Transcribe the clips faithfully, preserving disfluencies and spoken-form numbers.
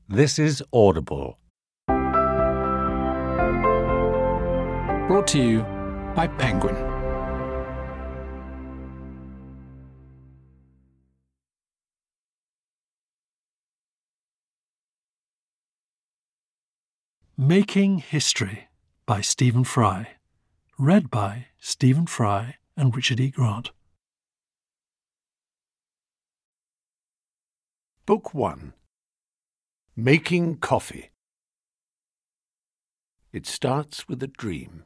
This is Audible. Brought to you by Penguin. Making History by Stephen Fry. Read by Stephen Fry and Richard E. Grant. Book one. Making Coffee. It starts with a dream.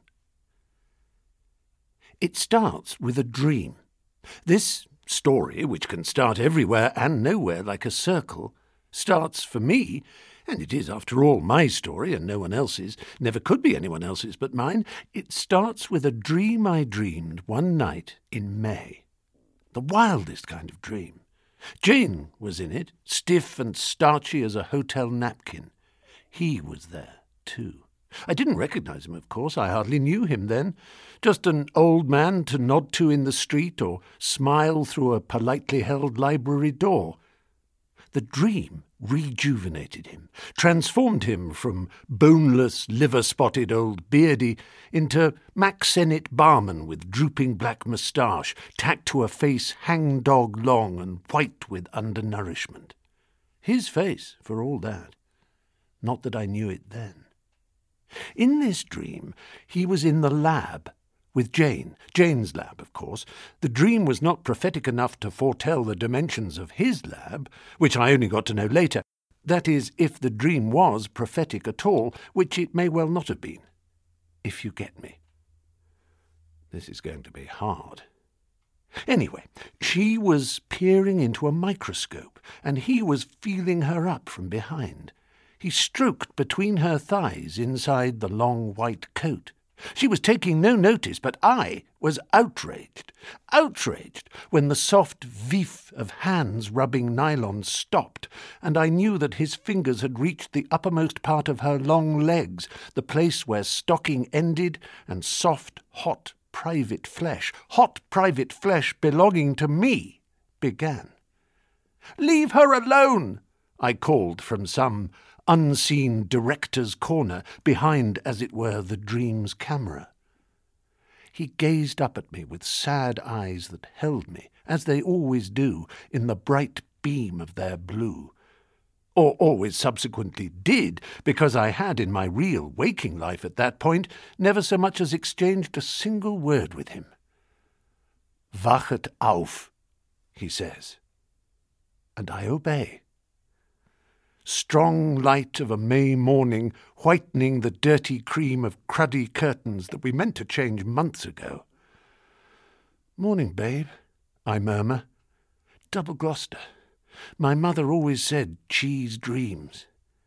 It starts with a dream. This story, which can start everywhere and nowhere like a circle, starts for me, and it is, after all, my story and no one else's, never could be anyone else's but mine. It starts with a dream I dreamed one night in May. The wildest kind of dream. Jane was in it, stiff and starchy as a hotel napkin. He was there, too. I didn't recognize him, of course. I hardly knew him then. Just an old man to nod to in the street or smile through a politely held library door. The dream rejuvenated him, transformed him from boneless, liver-spotted old beardy into Mack Sennett barman with drooping black moustache, tacked to a face hang-dog long and white with undernourishment. His face, for all that. Not that I knew it then. In this dream, he was in the lab with Jane. Jane's lab, of course. The dream was not prophetic enough to foretell the dimensions of his lab, which I only got to know later. That is, if the dream was prophetic at all, which it may well not have been. If you get me. This is going to be hard. Anyway, she was peering into a microscope, and he was feeling her up from behind. He stroked between her thighs inside the long white coat. She was taking no notice, but I was outraged, outraged when the soft vif of hands rubbing nylon stopped, and I knew that his fingers had reached the uppermost part of her long legs, the place where stocking ended and soft, hot, private flesh, hot private flesh belonging to me, began. "Leave her alone!" I called from some unseen director's corner, behind, as it were, the dream's camera. He gazed up at me with sad eyes that held me, as they always do, in the bright beam of their blue. Or always subsequently did, because I had, in my real waking life at that point, never so much as exchanged a single word with him. "Wachet auf," he says. And I obey. Strong light of a May morning, whitening the dirty cream of cruddy curtains that we meant to change months ago. "Morning, babe," I murmur. "Double Gloucester. My mother always said cheese dreams."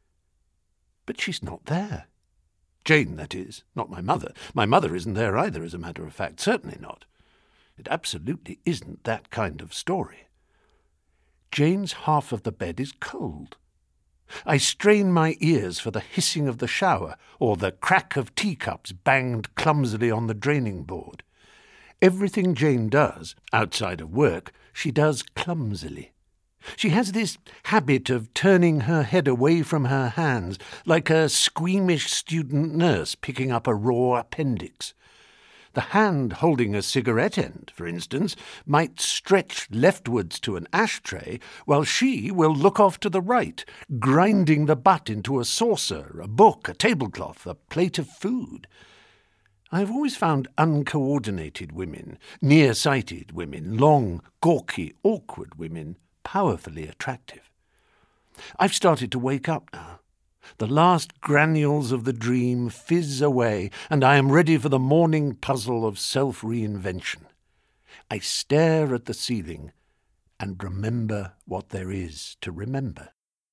But she's not there. Jane, that is, not my mother. My mother isn't there either, as a matter of fact. Certainly not. It absolutely isn't that kind of story. Jane's half of the bed is cold. I strain my ears for the hissing of the shower or the crack of teacups banged clumsily on the draining board. Everything Jane does, outside of work, she does clumsily. She has this habit of turning her head away from her hands, like a squeamish student nurse picking up a raw appendix. The hand holding a cigarette end, for instance, might stretch leftwards to an ashtray, while she will look off to the right, grinding the butt into a saucer, a book, a tablecloth, a plate of food. I have always found uncoordinated women, near-sighted women, long, gawky, awkward women, powerfully attractive. I've started to wake up now. The last granules of the dream fizz away, and I am ready for the morning puzzle of self-reinvention. I stare at the ceiling and remember what there is to remember.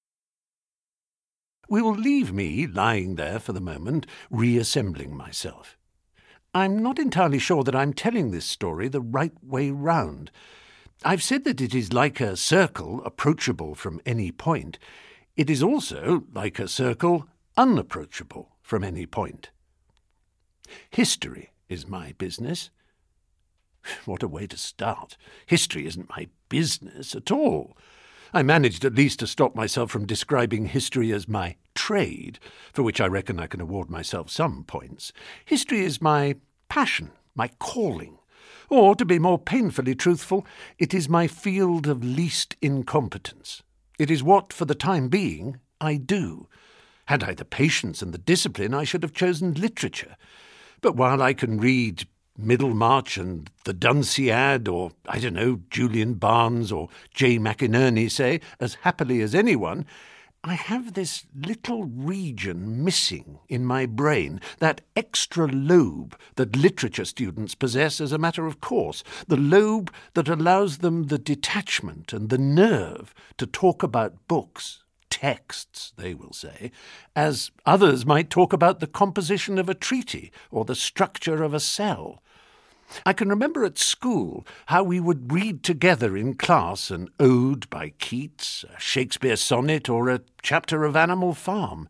We will leave me lying there for the moment, reassembling myself. I'm not entirely sure that I'm telling this story the right way round. I've said that it is like a circle, approachable from any point. It is also, like a circle, unapproachable from any point. History is my business. What a way to start. History isn't my business at all. I managed at least to stop myself from describing history as my trade, for which I reckon I can award myself some points. History is my passion, my calling. Or, to be more painfully truthful, it is my field of least incompetence. It is what, for the time being, I do. Had I the patience and the discipline, I should have chosen literature. But while I can read Middlemarch and the Dunciad, or, I don't know, Julian Barnes or J. McInerney, say, as happily as anyone, I have this little region missing in my brain, that extra lobe that literature students possess as a matter of course, the lobe that allows them the detachment and the nerve to talk about books, texts, they will say, as others might talk about the composition of a treaty or the structure of a cell. I can remember at school how we would read together in class an ode by Keats, a Shakespeare sonnet, or a chapter of Animal Farm.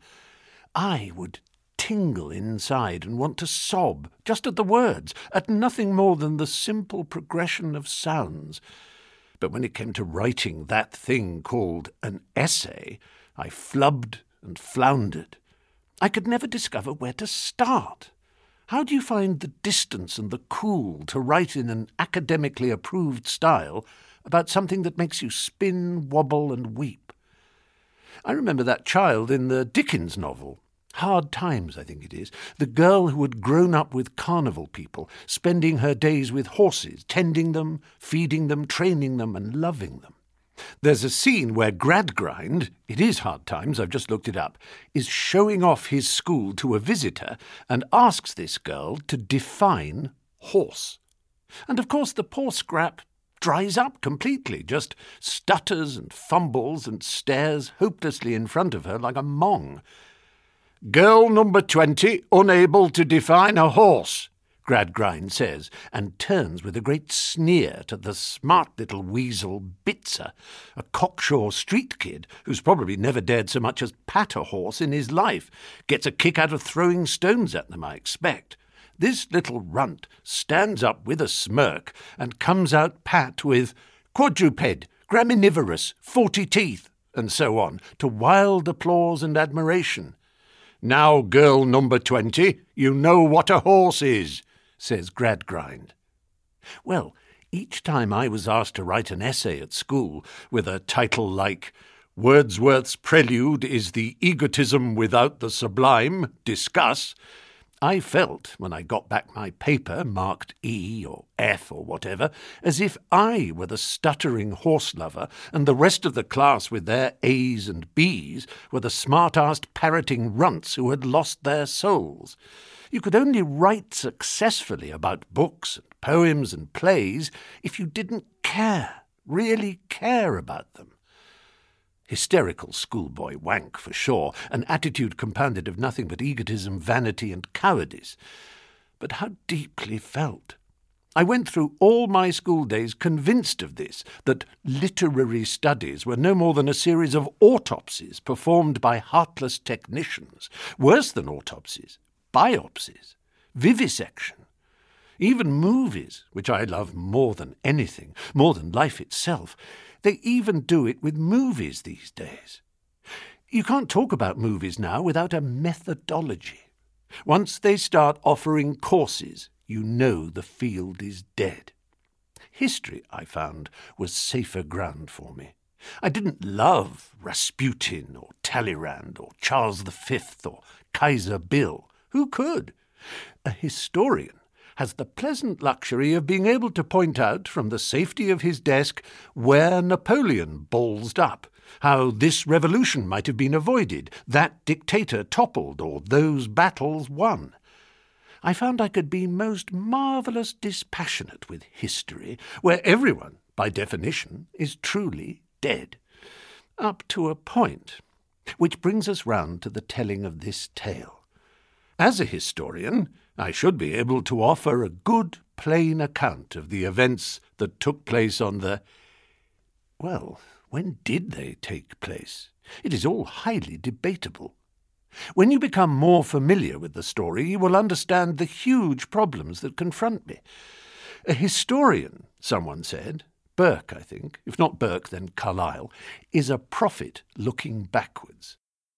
I would tingle inside and want to sob just at the words, at nothing more than the simple progression of sounds. But when it came to writing that thing called an essay, I flubbed and floundered. I could never discover where to start. How do you find the distance and the cool to write in an academically approved style about something that makes you spin, wobble, and weep? I remember that child in the Dickens novel, Hard Times, I think it is, the girl who had grown up with carnival people, spending her days with horses, tending them, feeding them, training them, and loving them. There's a scene where Gradgrind, it is Hard Times, I've just looked it up, is showing off his school to a visitor and asks this girl to define horse. And of course the poor scrap dries up completely, just stutters and fumbles and stares hopelessly in front of her like a mong. "Girl number twenty, unable to define a horse," Gradgrind says, and turns with a great sneer to the smart little weasel Bitzer, a cocksure street kid who's probably never dared so much as pat a horse in his life. Gets a kick out of throwing stones at them, I expect. This little runt stands up with a smirk and comes out pat with "quadruped, graminivorous, forty teeth," and so on, to wild applause and admiration. "Now, girl number twenty, you know what a horse is," says Gradgrind. Well, each time I was asked to write an essay at school with a title like "Wordsworth's Prelude is the Egotism Without the Sublime, Discuss," I felt, when I got back my paper marked E or F or whatever, as if I were the stuttering horse lover and the rest of the class with their A's and B's were the smart-assed parroting runts who had lost their souls. You could only write successfully about books and poems and plays if you didn't care, really care about them. Hysterical schoolboy wank, for sure, an attitude compounded of nothing but egotism, vanity, and cowardice. But how deeply felt. I went through all my school days convinced of this, that literary studies were no more than a series of autopsies performed by heartless technicians, worse than autopsies, biopsies, vivisection. Even movies, which I love more than anything, more than life itself, they even do it with movies these days. You can't talk about movies now without a methodology. Once they start offering courses, you know the field is dead. History, I found, was safer ground for me. I didn't love Rasputin or Talleyrand or Charles the Fifth or Kaiser Bill. Who could? A historian has the pleasant luxury of being able to point out from the safety of his desk where Napoleon ballsed up, how this revolution might have been avoided, that dictator toppled, or those battles won. I found I could be most marvellous dispassionate with history, where everyone, by definition, is truly dead. Up to a point. Which brings us round to the telling of this tale. As a historian, I should be able to offer a good, plain account of the events that took place on the... Well, when did they take place? It is all highly debatable. When you become more familiar with the story, you will understand the huge problems that confront me. A historian, someone said, Burke, I think, if not Burke, then Carlyle, is a prophet looking backwards.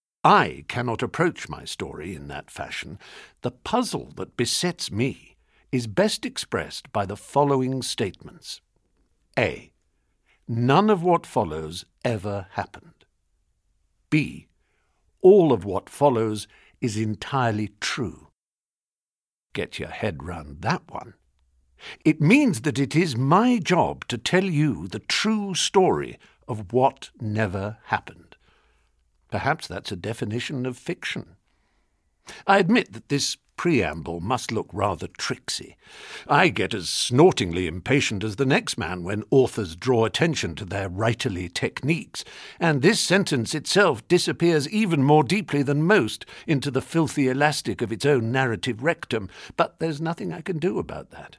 I cannot approach my story in that fashion. The puzzle that besets me is best expressed by the following statements. A. None of what follows ever happened. B. All of what follows is entirely true. Get your head round that one. It means that it is my job to tell you the true story of what never happened. Perhaps that's a definition of fiction. I admit that this preamble must look rather tricksy. I get as snortingly impatient as the next man when authors draw attention to their writerly techniques, and this sentence itself disappears even more deeply than most into the filthy elastic of its own narrative rectum, but there's nothing I can do about that.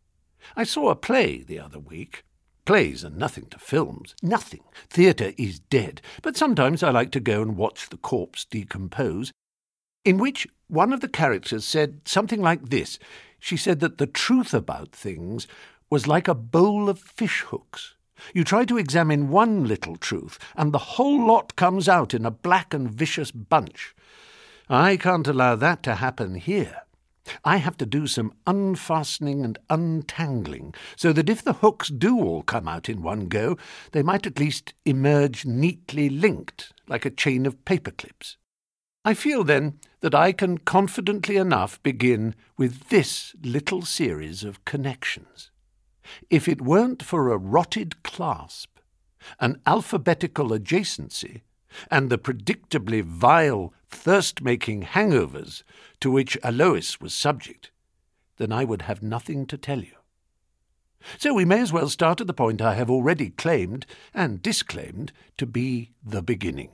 I saw a play the other week. Plays are nothing to films. Nothing. Theatre is dead. But sometimes I like to go and watch the corpse decompose, in which one of the characters said something like this. She said that the truth about things was like a bowl of fish hooks. You try to examine one little truth, and the whole lot comes out in a black and vicious bunch. I can't allow that to happen here. I have to do some unfastening and untangling, so that if the hooks do all come out in one go, they might at least emerge neatly linked, like a chain of paper clips. I feel, then, that I can confidently enough begin with this little series of connections. If it weren't for a rotted clasp, an alphabetical adjacency, and the predictably vile, thirst-making hangovers to which Alois was subject, then I would have nothing to tell you. So we may as well start at the point I have already claimed and disclaimed to be the beginning.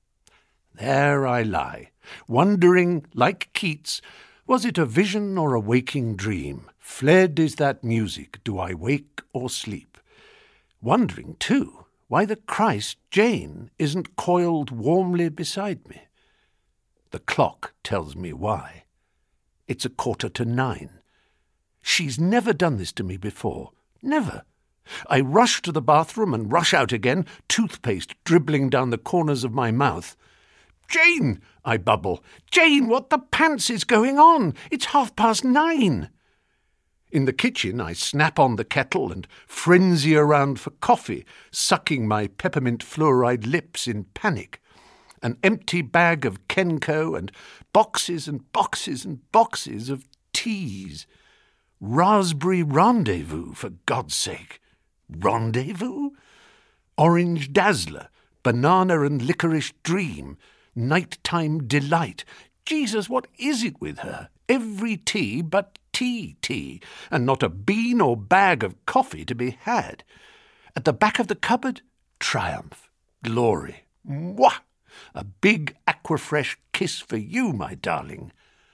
There I lie, wondering, like Keats, was it a vision or a waking dream? Fled is that music, do I wake or sleep? Wondering, too, why the Christ, Jane, isn't coiled warmly beside me. The clock tells me why. It's a quarter to nine. She's never done this to me before. Never. I rush to the bathroom and rush out again, toothpaste dribbling down the corners of my mouth. "Jane!" I bubble. "Jane, what the pants is going on? It's half past nine." In the kitchen, I snap on the kettle and frenzy around for coffee, sucking my peppermint fluoride lips in panic. An empty bag of Kenko and boxes and boxes and boxes of teas. Raspberry Rendezvous, for God's sake. Rendezvous? Orange Dazzler, Banana and Licorice Dream, Nighttime Delight. Jesus, what is it with her? Every tea but tea tea, and not a bean or bag of coffee to be had. At the back of the cupboard, triumph, glory, mwah! A big Aquafresh kiss for you, my darling.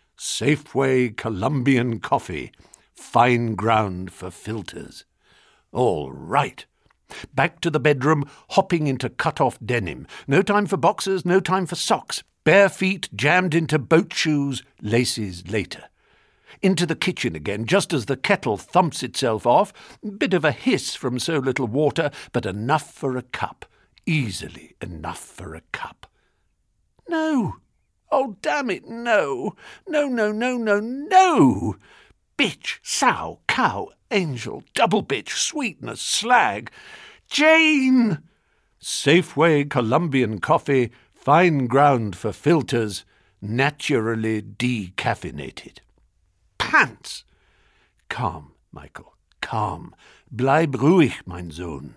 Safeway Colombian coffee, fine ground for filters. All right. Back to the bedroom, hopping into cut-off denim. No time for boxers, no time for socks. Bare feet jammed into boat shoes, laces later. Into the kitchen again, just as the kettle thumps itself off. Bit of a hiss from so little water, but enough for a cup. Easily enough for a cup. No! Oh, damn it, no! No, no, no, no, no! Bitch, sow, cow, angel, double bitch, sweetness, slag. Jane! Safeway Colombian coffee, fine ground for filters, naturally decaffeinated. Pants! Calm, Michael, calm. Bleib ruhig, mein Sohn.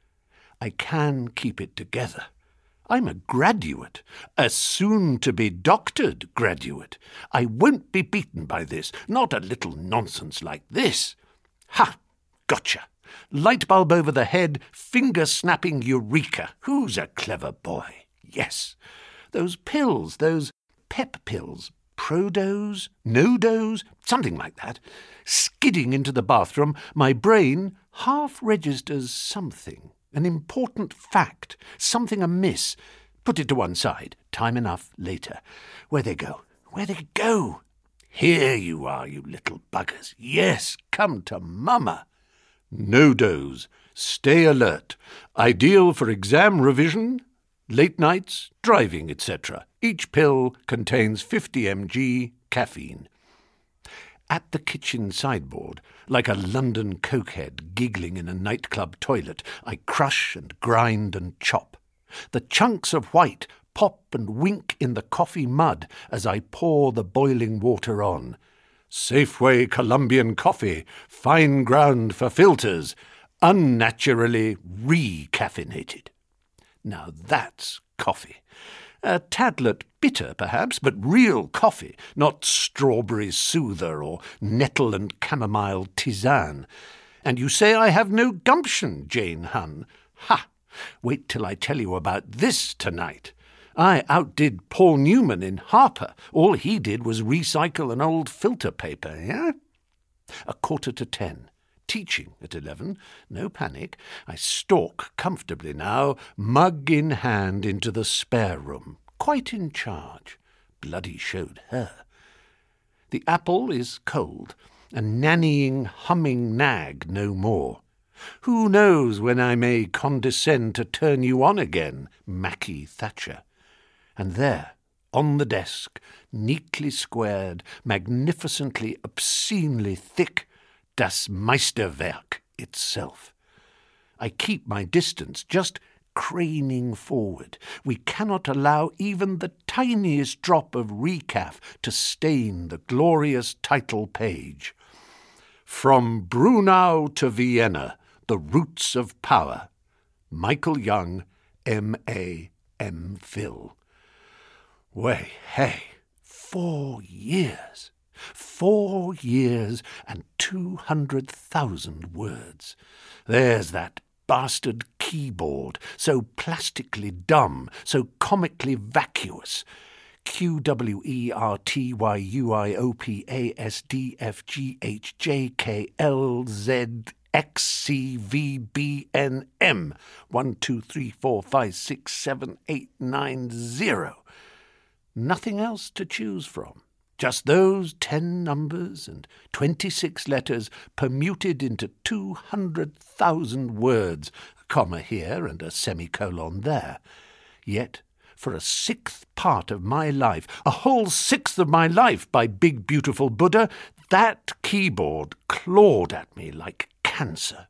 I can keep it together. I'm a graduate, a soon-to-be doctored graduate. I won't be beaten by this, not a little nonsense like this. Ha! Gotcha! Light bulb over the head, finger-snapping eureka. Who's a clever boy? Yes. Those pills, those pep pills, Prodose, No-Dose, something like that. Skidding into the bathroom, my brain half registers something. An important fact, something amiss. Put it to one side. Time enough later. Where they go? Where they go? Here you are, you little buggers. Yes, come to Mama. No doze. Stay alert. Ideal for exam revision, late nights, driving, et cetera. Each pill contains fifty milligrams caffeine. At the kitchen sideboard, like a London cokehead giggling in a nightclub toilet, I crush and grind and chop. The chunks of white pop and wink in the coffee mud as I pour the boiling water on. Safeway Colombian coffee, fine ground for filters, unnaturally re-caffeinated. Now that's coffee. A tadlet bitter, perhaps, but real coffee, not strawberry soother or nettle and chamomile tisane. And you say I have no gumption, Jane Hunn. Ha! Wait till I tell you about this tonight. I outdid Paul Newman in Harper. All he did was recycle an old filter paper, yeah? A quarter to ten. Teaching at eleven. No panic. I stalk comfortably now, mug in hand, into the spare room. Quite in charge. Bloody showed her. The apple is cold. A nannying, humming nag no more. Who knows when I may condescend to turn you on again, Mackie Thatcher? And there, on the desk, neatly squared, magnificently, obscenely thick, Das Meisterwerk itself. I keep my distance, just craning forward. We cannot allow even the tiniest drop of recaf to stain the glorious title page. From Brunau to Vienna, the roots of power. Michael Young, M A M Phil. Way, hey, four years. Four years and two hundred thousand words. There's that bastard keyboard, so plastically dumb, so comically vacuous. Q W E R T Y U I O P A S D F G H J K L Z X C V B N M. One, two, three, four, five, six, seven, eight, nine, zero. Nothing else to choose from. Just those ten numbers and twenty-six letters permuted into two hundred thousand words, a comma here and a semicolon there. Yet, for a sixth part of my life, a whole sixth of my life, by big beautiful Buddha, that keyboard clawed at me like cancer.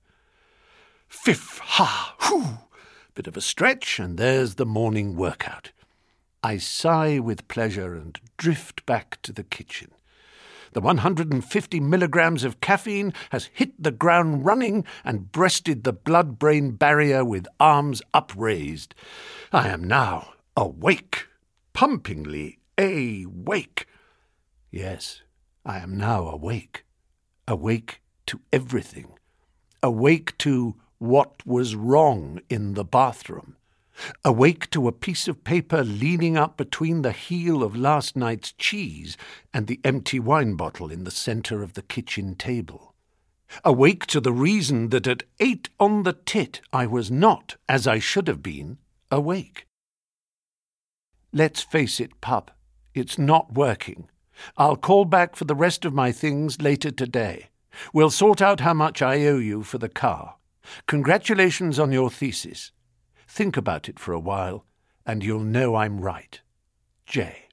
Fiff, ha, whew! Bit of a stretch, and there's the morning workout. I sigh with pleasure and drift back to the kitchen. The one hundred fifty milligrams of caffeine has hit the ground running and breasted the blood-brain barrier with arms upraised. I am now awake, pumpingly awake. Yes, I am now awake. Awake to everything. Awake to what was wrong in the bathroom. Awake to a piece of paper leaning up between the heel of last night's cheese and the empty wine bottle in the centre of the kitchen table. Awake to the reason that at eight on the tit I was not, as I should have been, awake. Let's face it, pup, it's not working. I'll call back for the rest of my things later today. We'll sort out how much I owe you for the car. Congratulations on your thesis. Think about it for a while, and you'll know I'm right. J.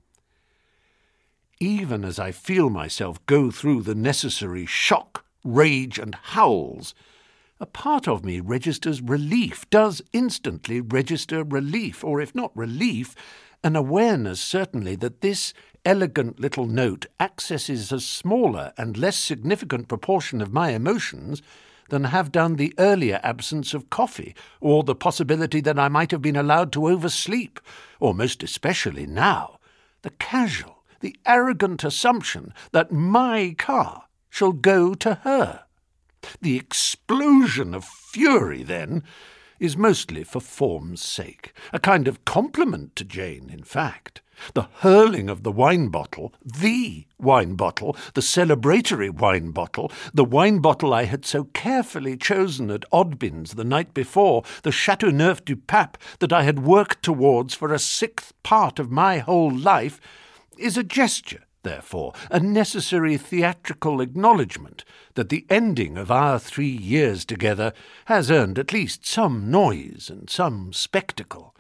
Even as I feel myself go through the necessary shock, rage, and howls, a part of me registers relief, does instantly register relief, or if not relief, an awareness certainly that this elegant little note accesses a smaller and less significant proportion of my emotions than have done the earlier absence of coffee, or the possibility that I might have been allowed to oversleep, or most especially now, the casual, the arrogant assumption that my car shall go to her. The explosion of fury, then, is mostly for form's sake, a kind of compliment to Jane, in fact. The hurling of the wine bottle, the wine bottle, the celebratory wine bottle, the wine bottle I had so carefully chosen at Oddbins the night before, the Chateauneuf du Pape that I had worked towards for a sixth part of my whole life, is a gesture, therefore, a necessary theatrical acknowledgment that the ending of our three years together has earned at least some noise and some spectacle.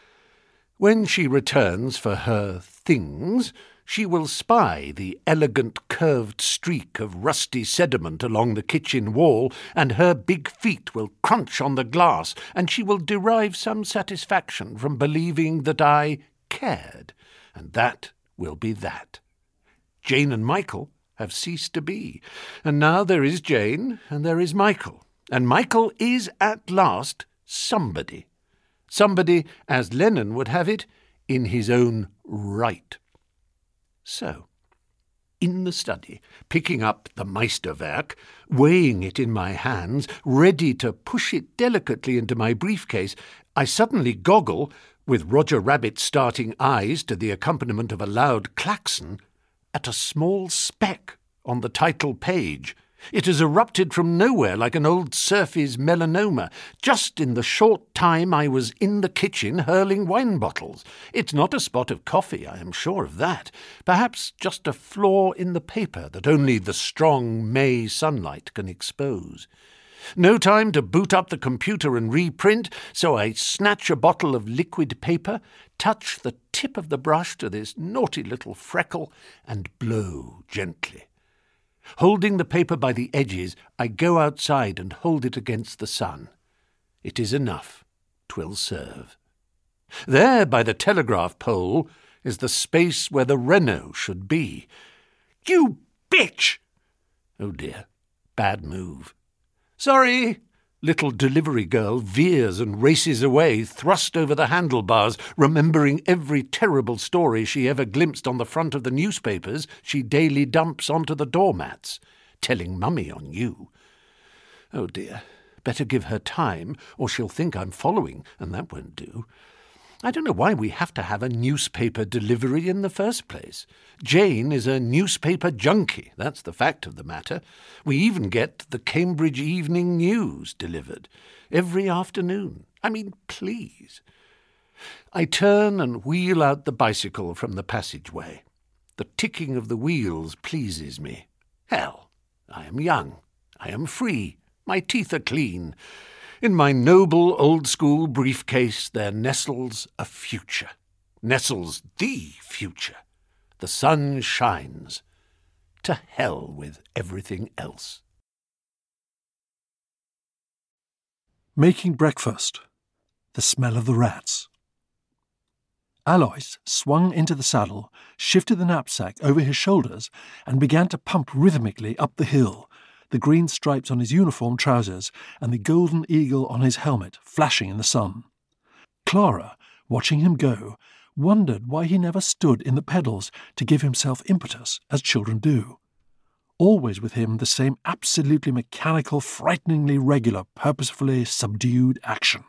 When she returns for her things, she will spy the elegant curved streak of rusty sediment along the kitchen wall, and her big feet will crunch on the glass, and she will derive some satisfaction from believing that I cared, and that will be that. Jane and Michael have ceased to be, and now there is Jane and there is Michael, and Michael is at last somebody. Somebody, as Lennon would have it, in his own right. So, in the study, picking up the Meisterwerk, weighing it in my hands, ready to push it delicately into my briefcase, I suddenly goggle, with Roger Rabbit's starting eyes to the accompaniment of a loud klaxon, at a small speck on the title page. It has erupted from nowhere like an old surfy's melanoma, just in the short time I was in the kitchen hurling wine bottles. It's not a spot of coffee, I am sure of that. Perhaps just a flaw in the paper that only the strong May sunlight can expose. No time to boot up the computer and reprint, so I snatch a bottle of liquid paper, touch the tip of the brush to this naughty little freckle, and blow gently. Holding the paper by the edges, I go outside and hold it against the sun. It is enough. 'Twill serve. There, by the telegraph pole, is the space where the Renault should be. You bitch! Oh dear, bad move. Sorry! Little delivery girl veers and races away, thrust over the handlebars, remembering every terrible story she ever glimpsed on the front of the newspapers she daily dumps onto the doormats. Telling Mummy on you. Oh dear, better give her time, or she'll think I'm following, and that won't do. I don't know why we have to have a newspaper delivery in the first place. Jane is a newspaper junkie, that's the fact of the matter. We even get the Cambridge Evening News delivered every afternoon. I mean, please. I turn and wheel out the bicycle from the passageway. The ticking of the wheels pleases me. Hell, I am young. I am free. My teeth are clean. In my noble old-school briefcase there nestles a future. Nestles the future. The sun shines. To hell with everything else. Making breakfast. The smell of the rats. Alois swung into the saddle, shifted the knapsack over his shoulders, and began to pump rhythmically up the hill, the green stripes on his uniform trousers and the golden eagle on his helmet flashing in the sun. Clara, watching him go, wondered why he never stood in the pedals to give himself impetus, as children do. Always with him the same absolutely mechanical, frighteningly regular, purposefully subdued action.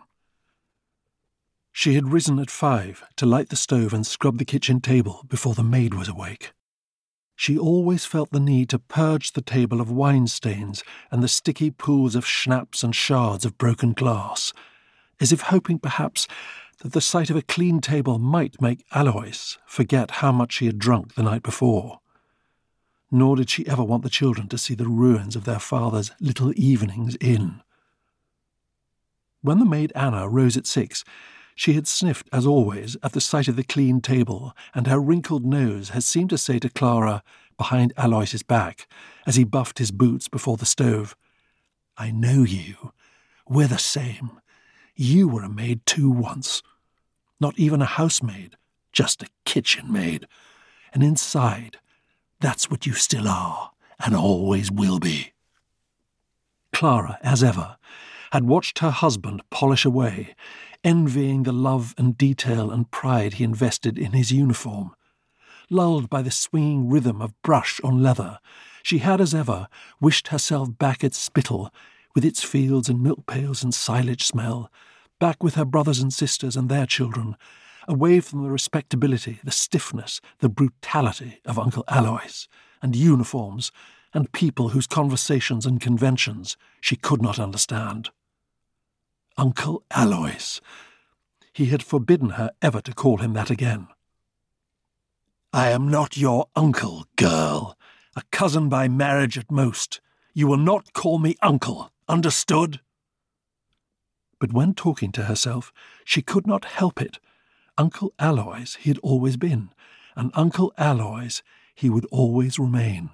She had risen at five to light the stove and scrub the kitchen table before the maid was awake. She always felt the need to purge the table of wine stains and the sticky pools of schnapps and shards of broken glass, as if hoping perhaps that the sight of a clean table might make Alois forget how much she had drunk the night before. Nor did she ever want the children to see the ruins of their father's little evenings in. When the maid Anna rose at six, she had sniffed, as always, at the sight of the clean table, and her wrinkled nose had seemed to say to Clara, behind Alois's back, as he buffed his boots before the stove, "I know you. We're the same. You were a maid too once. Not even a housemaid, just a kitchen maid. And inside, that's what you still are, and always will be." Clara, as ever, had watched her husband polish away, envying the love and detail and pride he invested in his uniform. Lulled by the swinging rhythm of brush on leather, she had, as ever, wished herself back at Spittal, with its fields and milk pails and silage smell, back with her brothers and sisters and their children, away from the respectability, the stiffness, the brutality of Uncle Alois, and uniforms, and people whose conversations and conventions she could not understand. Uncle Alois. He had forbidden her ever to call him that again. I am not your uncle, girl. A cousin by marriage at most. You will not call me uncle. Understood? But when talking to herself, she could not help it. Uncle Aloys he had always been, and Uncle Aloys he would always remain.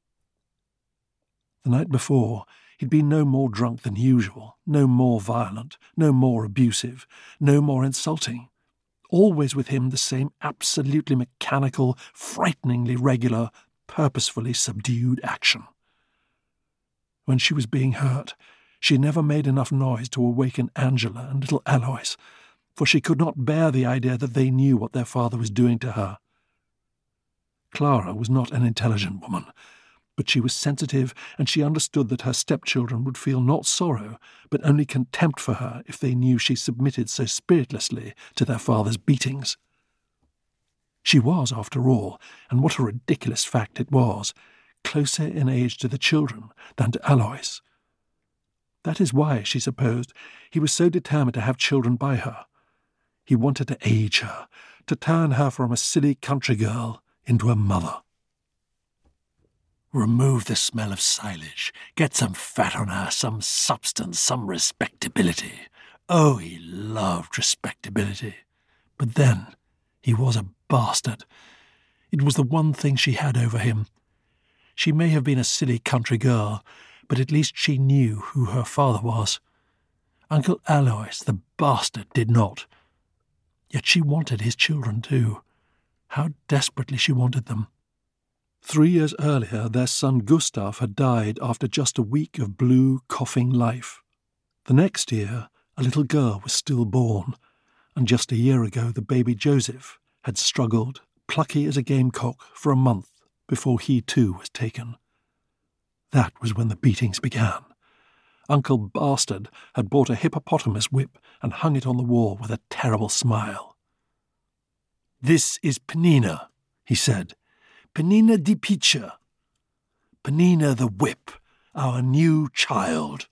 The night before, he'd been no more drunk than usual, no more violent, no more abusive, no more insulting. Always with him the same absolutely mechanical, frighteningly regular, purposefully subdued action. When she was being hurt, she never made enough noise to awaken Angela and little Aloys, for she could not bear the idea that they knew what their father was doing to her. Clara was not an intelligent woman, but she was sensitive, and she understood that her stepchildren would feel not sorrow, but only contempt for her if they knew she submitted so spiritlessly to their father's beatings. She was, after all, and what a ridiculous fact it was, closer in age to the children than to Aloys. That is why, she supposed, he was so determined to have children by her. He wanted to age her, to turn her from a silly country girl into a mother. Remove the smell of silage, get some fat on her, some substance, some respectability. Oh, he loved respectability. But then, he was a bastard. It was the one thing she had over him. She may have been a silly country girl, but at least she knew who her father was. Uncle Aloys, the bastard, did not. Yet she wanted his children too. How desperately she wanted them. Three years earlier, their son Gustav had died after just a week of blue, coughing life. The next year, a little girl was still born, and just a year ago the baby Joseph had struggled, plucky as a gamecock, for a month before he too was taken. That was when the beatings began. Uncle Bastard had bought a hippopotamus whip and hung it on the wall with a terrible smile. "This is Penina," he said. "Penina di Piccia. Penina the whip, our new child."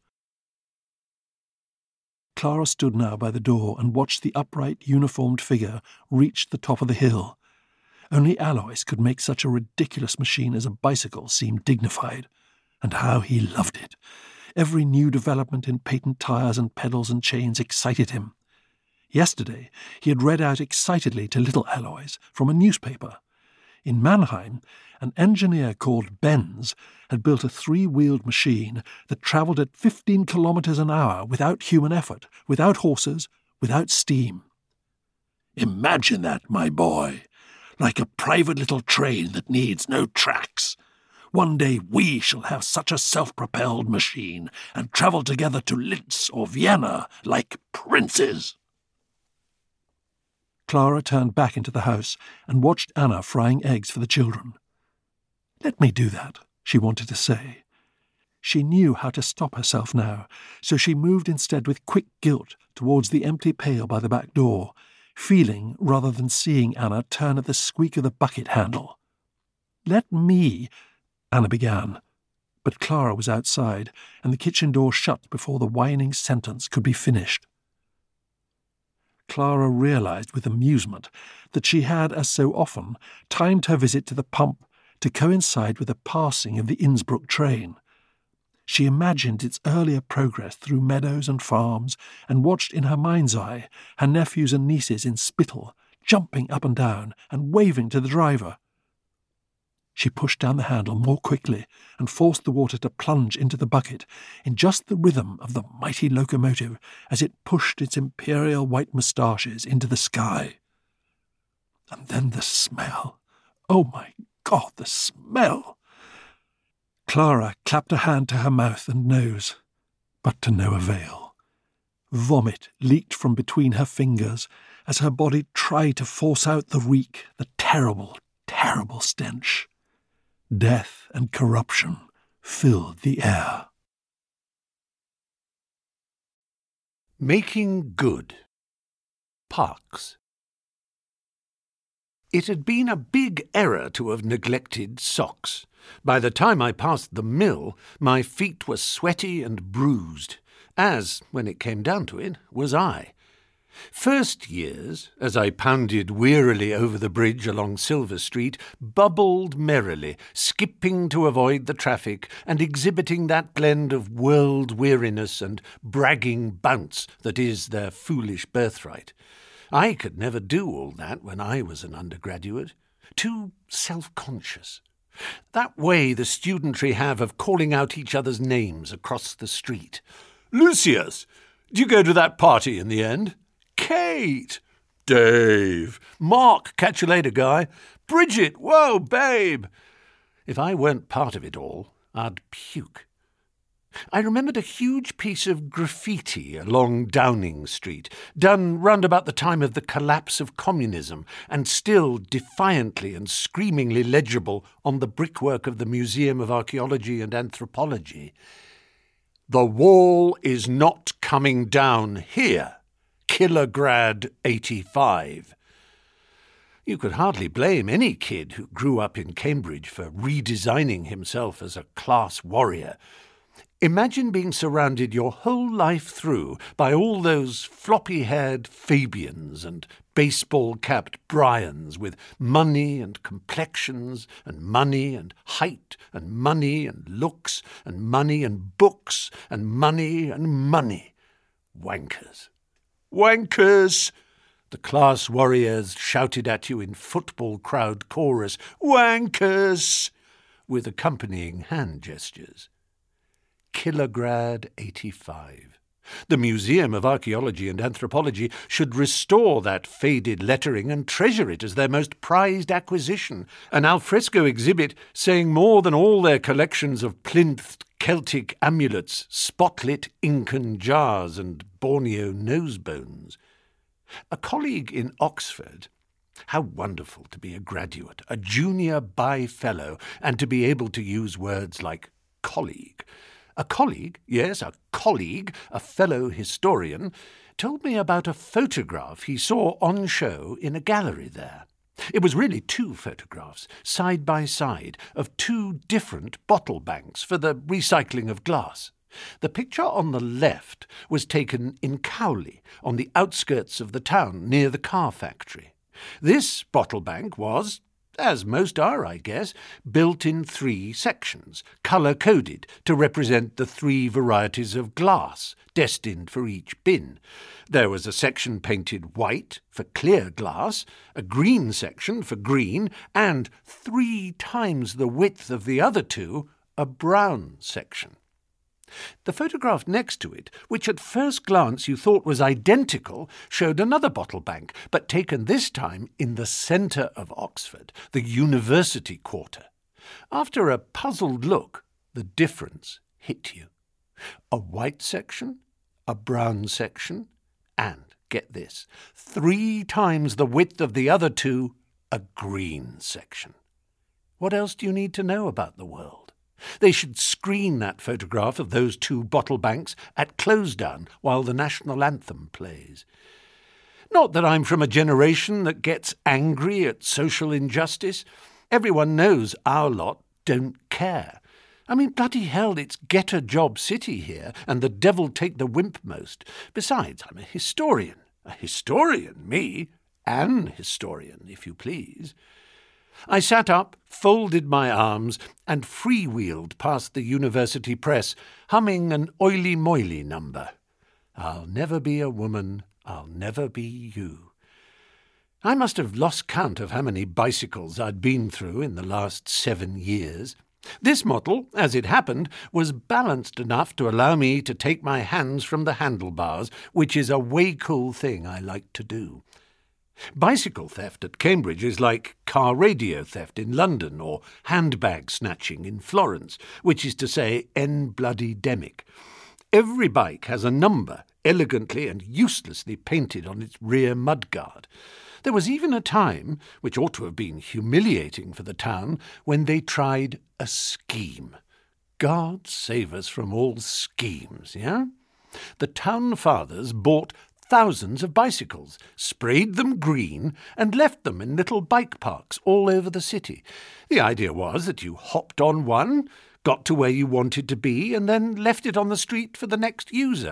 Clara stood now by the door and watched the upright, uniformed figure reach the top of the hill. Only Aloys could make such a ridiculous machine as a bicycle seem dignified. And how he loved it! Every new development in patent tires and pedals and chains excited him. Yesterday he had read out excitedly to little Aloys from a newspaper. In Mannheim, an engineer called Benz had built a three-wheeled machine that travelled at fifteen kilometres an hour without human effort, without horses, without steam. "Imagine that, my boy! Like a private little train that needs no tracks. One day we shall have such a self-propelled machine and travel together to Linz or Vienna like princes." Clara turned back into the house and watched Anna frying eggs for the children. "Let me do that," she wanted to say. She knew how to stop herself now, so she moved instead with quick guilt towards the empty pail by the back door, feeling rather than seeing Anna turn at the squeak of the bucket handle. "Let me—" Anna began, but Clara was outside, and the kitchen door shut before the whining sentence could be finished. Clara realized with amusement that she had, as so often, timed her visit to the pump to coincide with the passing of the Innsbruck train. She imagined its earlier progress through meadows and farms, and watched in her mind's eye her nephews and nieces in Spittal, jumping up and down and waving to the driver. She pushed down the handle more quickly and forced the water to plunge into the bucket in just the rhythm of the mighty locomotive as it pushed its imperial white moustaches into the sky. And then the smell. Oh, my God, the smell! Clara clapped a hand to her mouth and nose, but to no avail. Vomit leaked from between her fingers as her body tried to force out the reek, the terrible, terrible stench. Death and corruption filled the air. Making good. Parks. It had been a big error to have neglected socks. By the time I passed the mill, my feet were sweaty and bruised, as, when it came down to it, was I. First years, as I pounded wearily over the bridge along Silver Street, bubbled merrily, skipping to avoid the traffic and exhibiting that blend of world-weariness and bragging bounce that is their foolish birthright. I could never do all that when I was an undergraduate. Too self-conscious. That way the studentry have of calling out each other's names across the street. "Lucius, did you go to that party in the end? Kate! Dave! Mark, catch you later, guy! Bridget! Whoa, babe!" If I weren't part of it all, I'd puke. I remembered a huge piece of graffiti along Downing Street, done round about the time of the collapse of communism, and still defiantly and screamingly legible on the brickwork of the Museum of Archaeology and Anthropology. "The wall is not coming down here. Kilograd eighty-five. You could hardly blame any kid who grew up in Cambridge for redesigning himself as a class warrior. Imagine being surrounded your whole life through by all those floppy-haired Fabians and baseball-capped Bryans with money and complexions and money and height and money and looks and money and books and money and money. Wankers. Wankers! The class warriors shouted at you in football crowd chorus, "Wankers!" with accompanying hand gestures. Kilograd eighty-five. The Museum of Archaeology and Anthropology should restore that faded lettering and treasure it as their most prized acquisition, an alfresco exhibit saying more than all their collections of plinth Celtic amulets, spotlit Incan jars and Borneo nosebones. A colleague in Oxford— how wonderful to be a graduate, a junior by fellow, and to be able to use words like colleague. A colleague, yes, a colleague, a fellow historian, told me about a photograph he saw on show in a gallery there. It was really two photographs, side by side, of two different bottle banks for the recycling of glass. The picture on the left was taken in Cowley, on the outskirts of the town, near the car factory. This bottle bank was, as most are, I guess, built in three sections, colour-coded to represent the three varieties of glass destined for each bin. There was a section painted white for clear glass, a green section for green, and three times the width of the other two, a brown section. The photograph next to it, which at first glance you thought was identical, showed another bottle bank, but taken this time in the centre of Oxford, the university quarter. After a puzzled look, the difference hit you. A white section, a brown section, and, get this, three times the width of the other two, a green section. What else do you need to know about the world? They should screen that photograph of those two bottle banks at close-down while the national anthem plays. Not that I'm from a generation that gets angry at social injustice. Everyone knows our lot don't care. I mean, bloody hell, it's get-a-job city here, and the devil take the wimp most. Besides, I'm a historian. A historian, me? An historian, if you please. I sat up, folded my arms, and freewheeled past the university press, humming an oily-moily number. I'll never be a woman, I'll never be you. I must have lost count of how many bicycles I'd been through in the last seven years. This model, as it happened, was balanced enough to allow me to take my hands from the handlebars, which is a way cool thing I like to do. Bicycle theft at Cambridge is like car radio theft in London or handbag snatching in Florence, which is to say en-bloody-demic. Every bike has a number elegantly and uselessly painted on its rear mudguard. There was even a time, which ought to have been humiliating for the town, when they tried a scheme. God save us from all schemes, yeah? The town fathers bought thousands of bicycles, sprayed them green, and left them in little bike parks all over the city. The idea was that you hopped on one, got to where you wanted to be, and then left it on the street for the next user.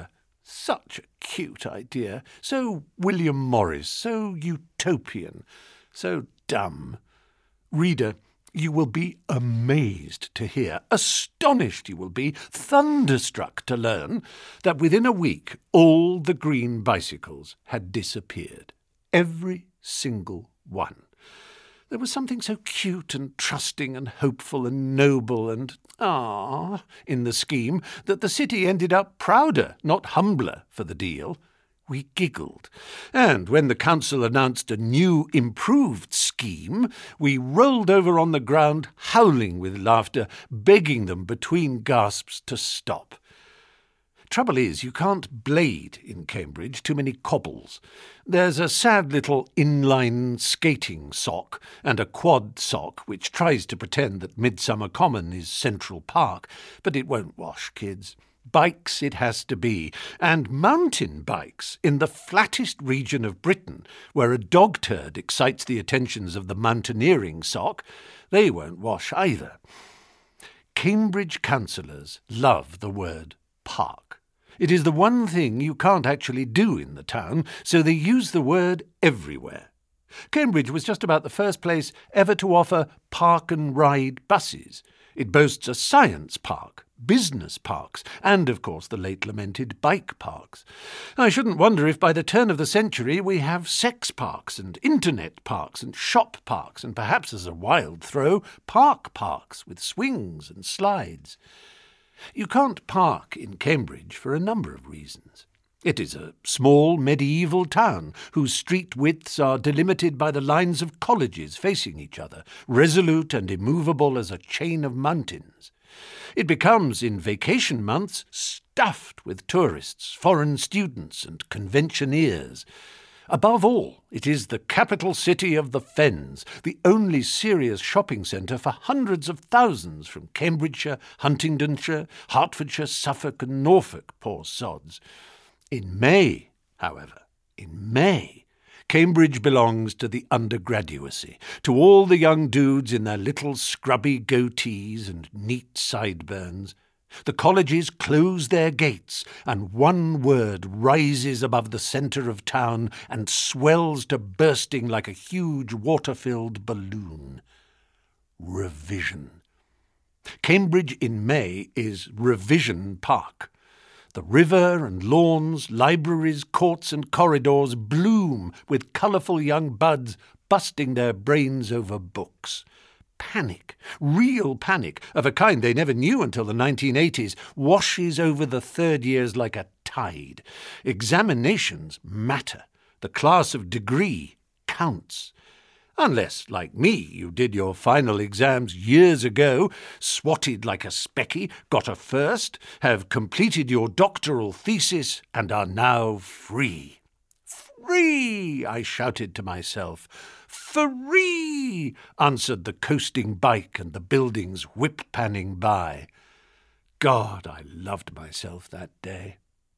Such a cute idea. So William Morris, so utopian, so dumb. Reader, you will be amazed to hear, astonished you will be, thunderstruck to learn, that within a week all the green bicycles had disappeared. Every single one. There was something so cute and trusting and hopeful and noble and, ah, in the scheme, that the city ended up prouder, not humbler, for the deal. We giggled, and when the council announced a new, improved scheme, we rolled over on the ground, howling with laughter, begging them between gasps to stop. Trouble is, you can't blade in Cambridge too many cobbles. There's a sad little inline skating sock and a quad sock which tries to pretend that Midsummer Common is Central Park, but it won't wash, kids. Bikes it has to be, and mountain bikes in the flattest region of Britain, where a dog turd excites the attentions of the mountaineering sock. They won't wash either. Cambridge councillors love the word park. It is the one thing you can't actually do in the town, so they use the word everywhere. Cambridge was just about the first place ever to offer park and ride buses. It boasts a science park, business parks, and, of course, the late-lamented bike parks. I shouldn't wonder if by the turn of the century we have sex parks and internet parks and shop parks and perhaps, as a wild throw, park parks with swings and slides. You can't park in Cambridge for a number of reasons. It is a small medieval town whose street widths are delimited by the lines of colleges facing each other, resolute and immovable as a chain of mountains. It becomes, in vacation months, stuffed with tourists, foreign students and conventioneers. Above all, it is the capital city of the Fens, the only serious shopping centre for hundreds of thousands from Cambridgeshire, Huntingdonshire, Hertfordshire, Suffolk and Norfolk, poor sods. In May, however, in May, Cambridge belongs to the undergraduacy, to all the young dudes in their little scrubby goatees and neat sideburns. The colleges close their gates, and one word rises above the centre of town and swells to bursting like a huge water-filled balloon. Revision. Cambridge in May is Revision Park. The river and lawns, libraries, courts and corridors bloom with colourful young buds busting their brains over books. Panic, real panic, of a kind they never knew until the nineteen eighties, washes over the third years like a tide. Examinations matter. The class of degree counts. Unless, like me, you did your final exams years ago, swatted like a specky, got a first, have completed your doctoral thesis, and are now free. Free, I shouted to myself. Free, answered the coasting bike and the buildings whip-panning by. God, I loved myself that day.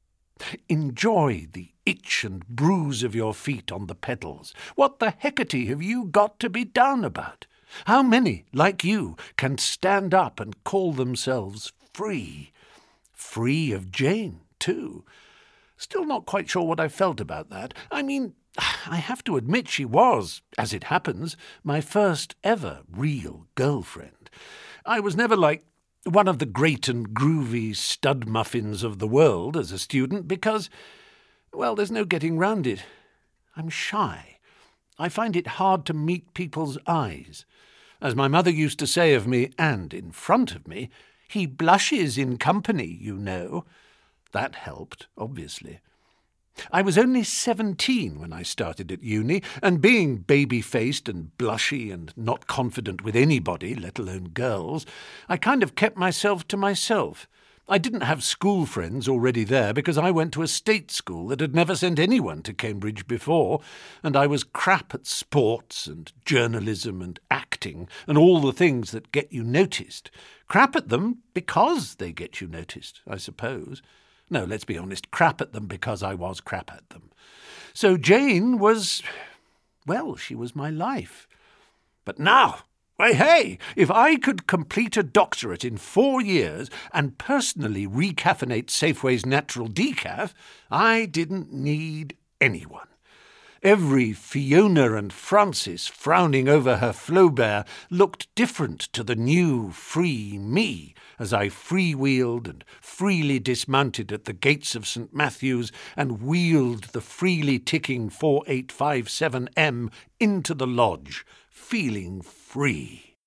Enjoy the itch and bruise of your feet on the pedals. What the heckety have you got to be down about? How many, like you, can stand up and call themselves free? Free of Jane, too. Still not quite sure what I felt about that. I mean, I have to admit she was, as it happens, my first ever real girlfriend. I was never like one of the great and groovy stud muffins of the world as a student because, well, there's no getting round it. I'm shy. I find it hard to meet people's eyes. As my mother used to say of me, and in front of me, he blushes in company, you know. That helped, obviously. I was only seventeen when I started at uni, and being baby-faced and blushy and not confident with anybody, let alone girls, I kind of kept myself to myself. I didn't have school friends already there because I went to a state school that had never sent anyone to Cambridge before, and I was crap at sports and journalism and acting and all the things that get you noticed. Crap at them because they get you noticed, I suppose. No, let's be honest, crap at them because I was crap at them. So Jane was, well, she was my life. But now, Why, hey, if I could complete a doctorate in four years and personally recaffeinate Safeway's natural decaf, I didn't need anyone. Every Fiona and Francis frowning over her Flaubert looked different to the new, free me as I freewheeled and freely dismounted at the gates of Saint Matthew's and wheeled the freely ticking four eight five seven M into the lodge, feeling free.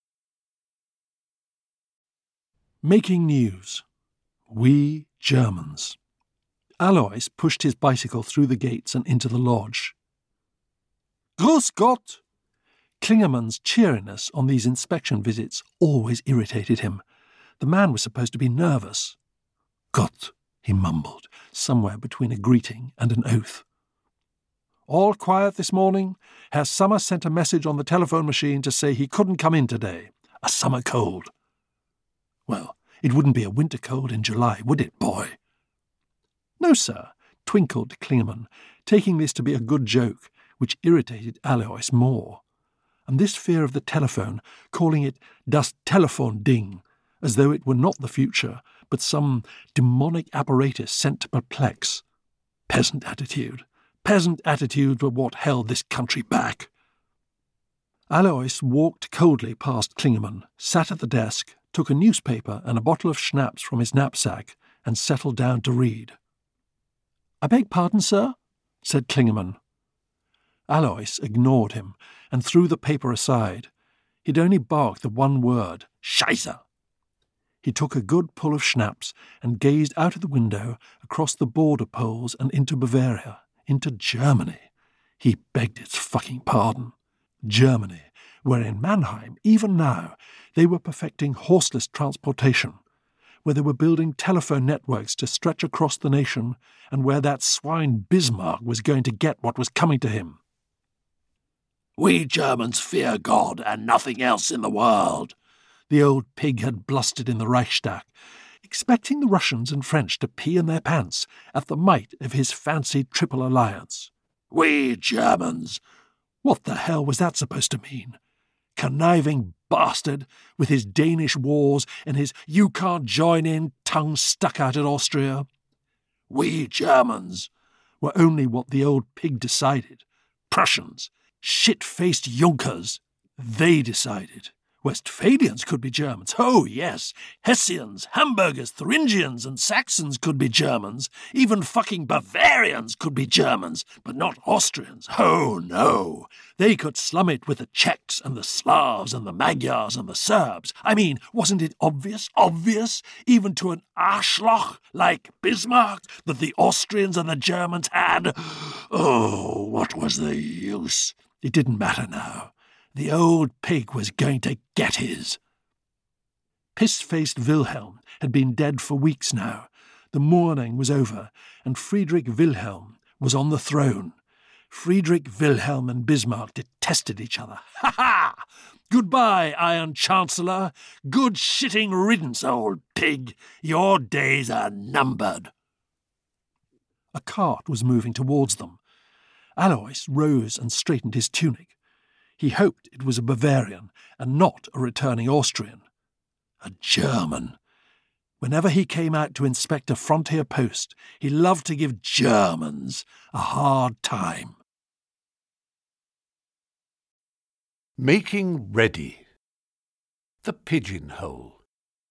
Making news. We Germans. Alois pushed his bicycle through the gates and into the lodge. Grüß Gott! Klingerman's cheeriness on these inspection visits always irritated him. The man was supposed to be nervous. Gott, he mumbled, somewhere between a greeting and an oath. All quiet this morning? Herr Sommer sent a message on the telephone machine to say he couldn't come in today. A summer cold. Well, it wouldn't be a winter cold in July, would it, boy? No, sir, twinkled Klingerman, taking this to be a good joke, which irritated Alois more. And this fear of the telephone, calling it das Telefon-Ding, as though it were not the future, but some demonic apparatus sent to perplex. Peasant attitude. Peasant attitude were what held this country back. Alois walked coldly past Klingerman, sat at the desk, took a newspaper and a bottle of schnapps from his knapsack, and settled down to read. "I beg pardon, sir?" said Klingerman. Alois ignored him and threw the paper aside. He'd only barked the one word, Scheiße. He took a good pull of schnapps and gazed out of the window across the border poles and into Bavaria, into Germany. He begged its fucking pardon. Germany, where in Mannheim, even now, they were perfecting horseless transportation, where they were building telephone networks to stretch across the nation, and where that swine Bismarck was going to get what was coming to him. "We Germans fear God and nothing else in the world," the old pig had blustered in the Reichstag, expecting the Russians and French to pee in their pants at the might of his fancied Triple Alliance. "We Germans!" What the hell was that supposed to mean? Conniving bastard, with his Danish wars and his you can't join in tongue stuck out at Austria. "We Germans" were only what the old pig decided. Prussians, shit-faced Junkers, they decided. Westphalians could be Germans. Oh, yes. Hessians, Hamburgers, Thuringians and Saxons could be Germans. Even fucking Bavarians could be Germans, but not Austrians. Oh, no. They could slum it with the Czechs and the Slavs and the Magyars and the Serbs. I mean, wasn't it obvious, obvious, even to an Arschloch like Bismarck, that the Austrians and the Germans had? Oh, what was the use? It didn't matter now. The old pig was going to get his. Piss-faced Wilhelm had been dead for weeks now. The mourning was over, and Friedrich Wilhelm was on the throne. Friedrich Wilhelm and Bismarck detested each other. Ha ha! Goodbye, Iron Chancellor. Good shitting riddance, old pig. Your days are numbered. A cart was moving towards them. Alois rose and straightened his tunic. He hoped it was a Bavarian and not a returning Austrian. A German. Whenever he came out to inspect a frontier post, he loved to give Germans a hard time. Making ready. The pigeonhole.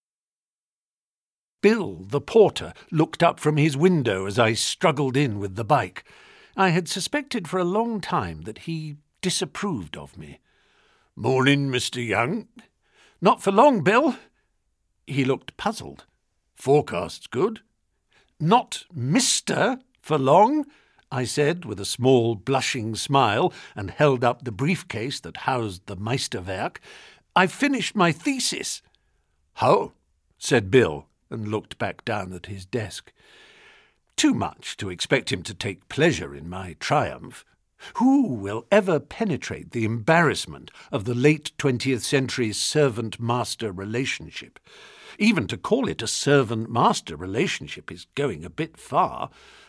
Bill, the porter, looked up from his window as I struggled in with the bike. I had suspected for a long time that he disapproved of me. "Morning, Mister Young." "Not for long, Bill." He looked puzzled. "Forecast's good." "Not Mister for long," I said with a small blushing smile and held up the briefcase that housed the Meisterwerk. "I've finished my thesis." "How?" said Bill and looked back down at his desk. Too much to expect him to take pleasure in my triumph. Who will ever penetrate the embarrassment of the late twentieth century's servant-master relationship? Even to call it a servant-master relationship is going a bit far.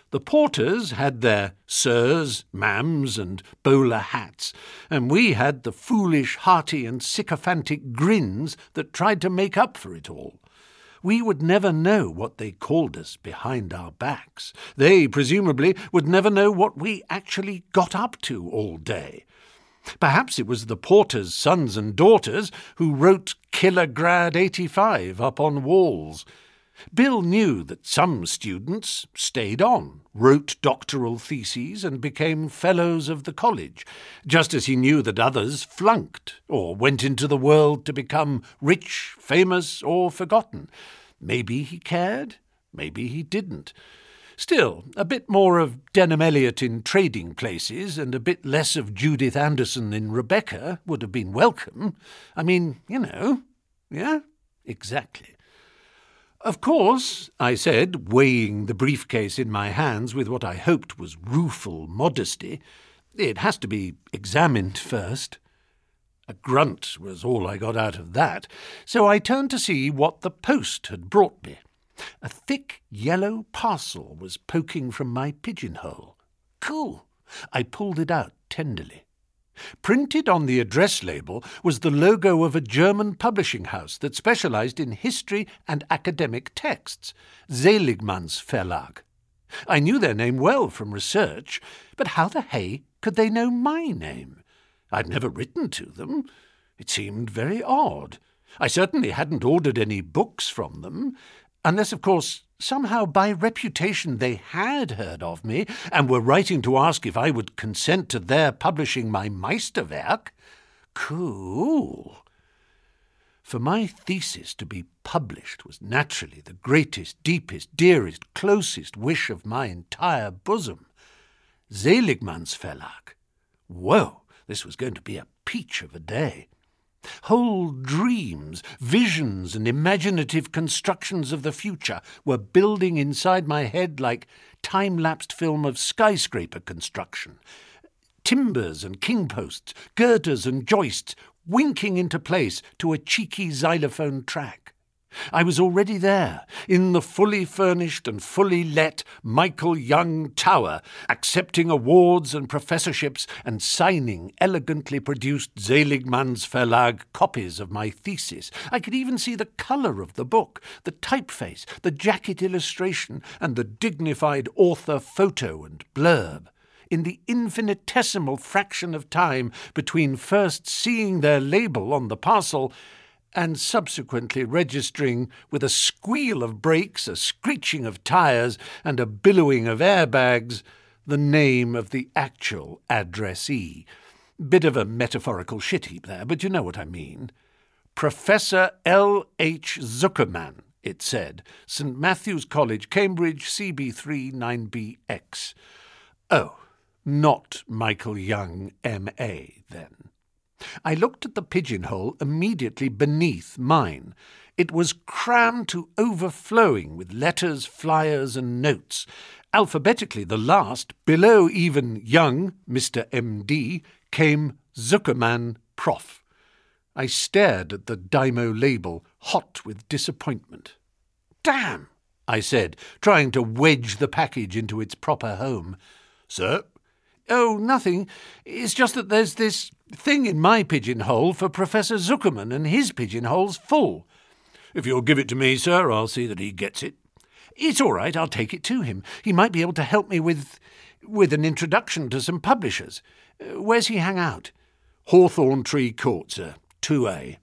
The porters had their sirs, ma'ams, and bowler hats, and we had the foolish, hearty, and sycophantic grins that tried to make up for it all. We would never know what they called us behind our backs. They, presumably, would never know what we actually got up to all day. Perhaps it was the porters' sons and daughters who wrote Kilograd eighty-five up on walls. Bill knew that some students stayed on, wrote doctoral theses and became fellows of the college, just as he knew that others flunked or went into the world to become rich, famous, or forgotten. Maybe he cared, maybe he didn't. Still, a bit more of Denham Elliot in Trading Places and a bit less of Judith Anderson in Rebecca would have been welcome. I mean, you know, yeah, exactly. Of course, I said, weighing the briefcase in my hands with what I hoped was rueful modesty, it has to be examined first. A grunt was all I got out of that, so I turned to see what the post had brought me. A thick yellow parcel was poking from my pigeonhole. Cool. I pulled it out tenderly. Printed on the address label was the logo of a German publishing house that specialized in history and academic texts, Seligmanns Verlag. I knew their name well from research, but how the hay could they know my name? I'd never written to them. It seemed very odd. I certainly hadn't ordered any books from them, unless, of course, somehow by reputation they had heard of me and were writing to ask if I would consent to their publishing my Meisterwerk. Cool. For my thesis to be published was naturally the greatest, deepest, dearest, closest wish of my entire bosom. Seligmanns Verlag. Whoa, this was going to be a peach of a day. Whole dreams, visions, and imaginative constructions of the future were building inside my head like time-lapsed film of skyscraper construction. Timbers and king-posts, girders and joists, winking into place to a cheeky xylophone track. I was already there, in the fully furnished and fully let Michael Young Tower, accepting awards and professorships and signing elegantly produced Seligmanns Verlag copies of my thesis. I could even see the colour of the book, the typeface, the jacket illustration, and the dignified author photo and blurb. In the infinitesimal fraction of time between first seeing their label on the parcel and subsequently registering with a squeal of brakes, a screeching of tyres, and a billowing of airbags, the name of the actual addressee. Bit of a metaphorical shit-heap there, but you know what I mean. Professor L H Zuckerman, it said, Saint Matthew's College, Cambridge, C B three nine B X. Oh, not Michael Young, M A, then. I looked at the pigeonhole immediately beneath mine. It was crammed to overflowing with letters, flyers, and notes. Alphabetically, the last, below even Young, Mister M D, came Zuckerman, Prof. I stared at the Dymo label, hot with disappointment. Damn, I said, trying to wedge the package into its proper home. Sir? Oh, nothing. It's just that there's this thing in my pigeonhole for Professor Zuckerman, and his pigeonhole's full. If you'll give it to me, sir, I'll see that he gets it. It's all right, I'll take it to him. He might be able to help me with... with an introduction to some publishers. Uh, where's he hang out? Hawthorn Tree Court, sir, two A.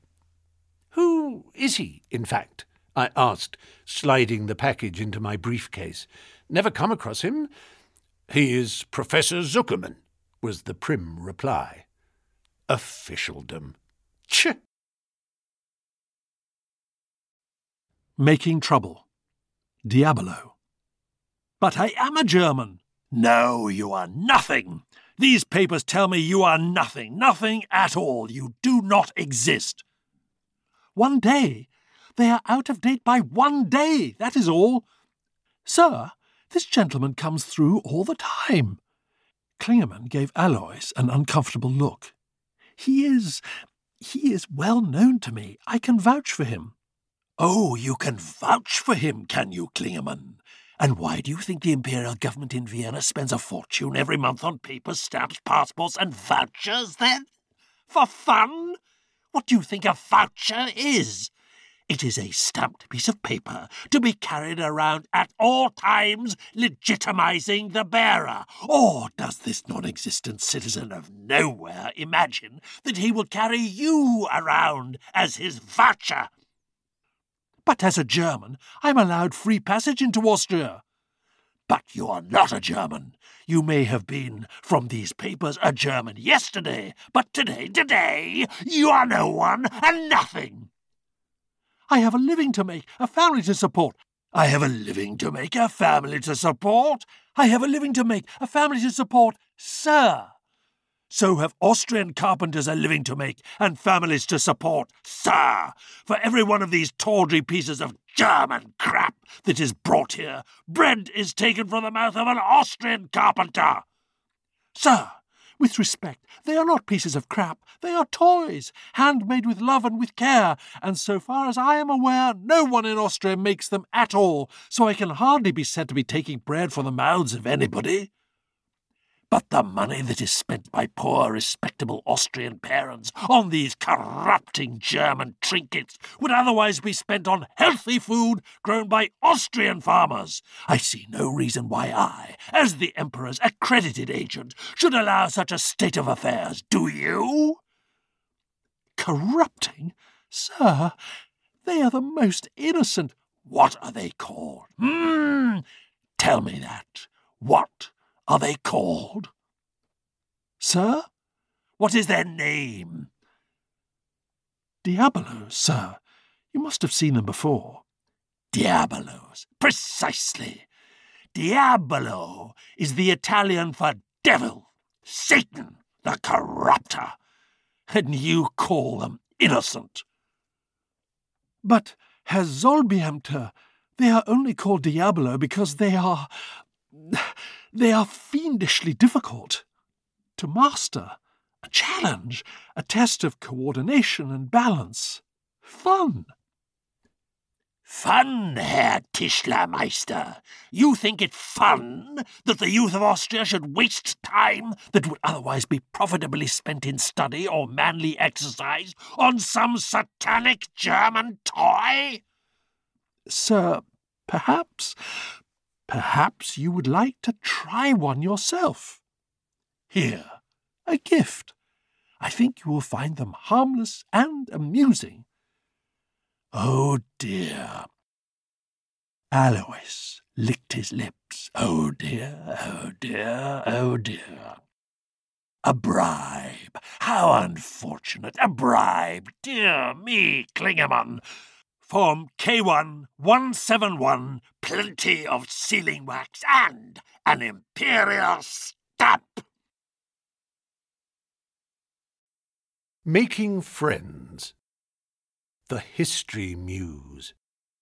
Who is he, in fact? I asked, sliding the package into my briefcase. Never come across him. He is Professor Zuckerman, was the prim reply. Officialdom. Tch! Making trouble. Diabolo. But I am a German. No, you are nothing. These papers tell me you are nothing, nothing at all. You do not exist. One day. They are out of date by one day, that is all. Sir, this gentleman comes through all the time. Klingerman gave Alois an uncomfortable look. He is... he is well known to me. I can vouch for him. Oh, you can vouch for him, can you, Klingerman? And why do you think the imperial government in Vienna spends a fortune every month on papers, stamps, passports, and vouchers, then? For fun? What do you think a voucher is? It is a stamped piece of paper to be carried around at all times, legitimizing the bearer. Or does this non-existent citizen of nowhere imagine that he will carry you around as his voucher? But as a German, I'm allowed free passage into Austria. But you are not a German. You may have been, from these papers, a German yesterday, but today, today, you are no one and nothing. I have a living to make, a family to support. I have a living to make, a family to support. I have a living to make, a family to support, sir. So have Austrian carpenters a living to make and families to support, sir. For every one of these tawdry pieces of German crap that is brought here, bread is taken from the mouth of an Austrian carpenter. Sir, with respect, they are not pieces of crap. They are toys, handmade with love and with care, and so far as I am aware, no one in Austria makes them at all, so I can hardly be said to be taking bread from the mouths of anybody. But the money that is spent by poor, respectable Austrian parents on these corrupting German trinkets would otherwise be spent on healthy food grown by Austrian farmers. I see no reason why I, as the Emperor's accredited agent, should allow such a state of affairs, do you? Corrupting? Sir, they are the most innocent. What are they called? Hmm, tell me that. What are they called? Sir? What is their name? Diabolos, sir. You must have seen them before. Diabolos. Precisely. Diabolo is the Italian for devil, Satan, the corrupter. And you call them innocent. But, Herr Zollbeamter, they are only called Diabolo because they are... They are fiendishly difficult to master, a challenge, a test of coordination and balance. Fun. Fun, Herr Tischlermeister. You think it fun that the youth of Austria should waste time that would otherwise be profitably spent in study or manly exercise on some satanic German toy? Sir, perhaps... Perhaps you would like to try one yourself. Here, a gift. I think you will find them harmless and amusing. Oh dear. Alois licked his lips. Oh dear, oh dear, oh dear. A bribe. How unfortunate. A bribe. Dear me, Klingemann. Form K one one seven one, plenty of sealing wax and an imperial stamp. Making Friends. The History Muse.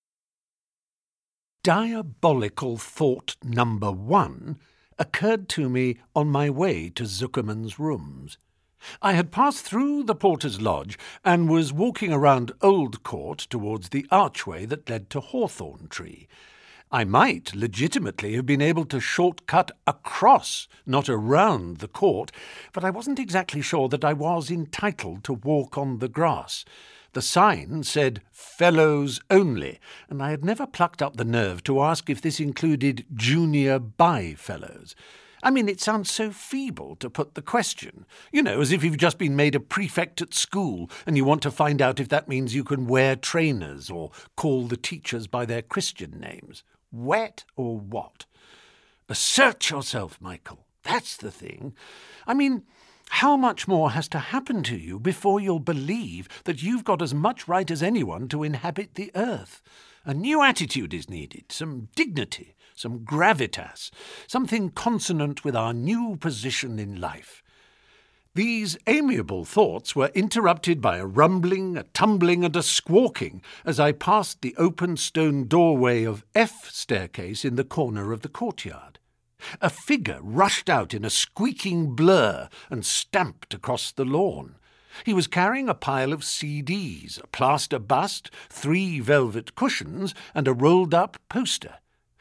Diabolical thought number one occurred to me on my way to Zuckerman's rooms. I had passed through the porter's lodge and was walking around Old Court towards the archway that led to Hawthorn Tree. I might legitimately have been able to shortcut across, not around the court, but I wasn't exactly sure that I was entitled to walk on the grass. The sign said Fellows Only, and I had never plucked up the nerve to ask if this included junior by fellows. I mean, it sounds so feeble to put the question. You know, as if you've just been made a prefect at school and you want to find out if that means you can wear trainers or call the teachers by their Christian names. Wet or what? Assert yourself, Michael. That's the thing. I mean, how much more has to happen to you before you'll believe that you've got as much right as anyone to inhabit the earth? A new attitude is needed, some dignity, some gravitas, something consonant with our new position in life. These amiable thoughts were interrupted by a rumbling, a tumbling, and a squawking as I passed the open stone doorway of F staircase in the corner of the courtyard. A figure rushed out in a squeaking blur and stamped across the lawn. He was carrying a pile of C Ds, a plaster bust, three velvet cushions, and a rolled-up poster.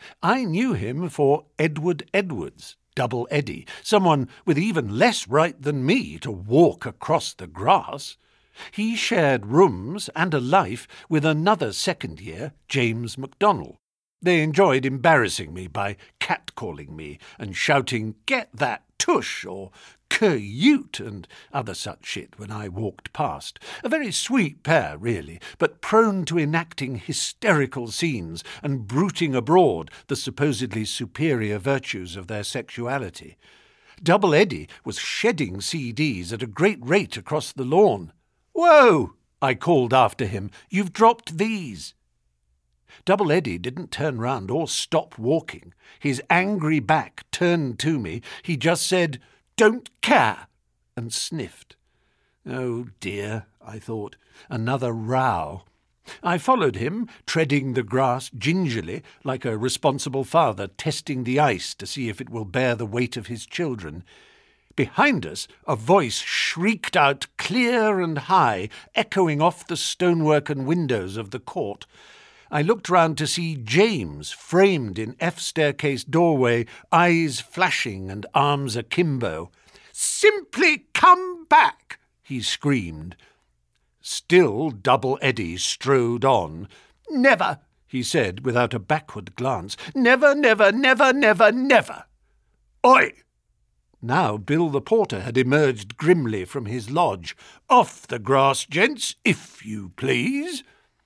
I knew him for Edward Edwards, Double Eddie, someone with even less right than me to walk across the grass. He shared rooms and a life with another second-year, James MacDonald. They enjoyed embarrassing me by catcalling me and shouting, "Get that tush," or "Cur-ute," and other such shit when I walked past. A very sweet pair, really, but prone to enacting hysterical scenes and bruiting abroad the supposedly superior virtues of their sexuality. Double Eddie was shedding C Ds at a great rate across the lawn. "Whoa!" I called after him. "You've dropped these." Double Eddie didn't turn round or stop walking. His angry back turned to me. He just said, "Don't care," and sniffed. Oh dear, I thought, another row. I followed him, treading the grass gingerly, like a responsible father testing the ice to see if it will bear the weight of his children. Behind us, a voice shrieked out clear and high, echoing off the stonework and windows of the court. I looked round to see James, framed in F-staircase doorway, eyes flashing and arms akimbo. "Simply come back!" he screamed. Still Double Eddie strode on. "Never," he said without a backward glance. "Never, never, never, never, never!" "Oi!" Now Bill the porter had emerged grimly from his lodge. "Off the grass, gents, if you please."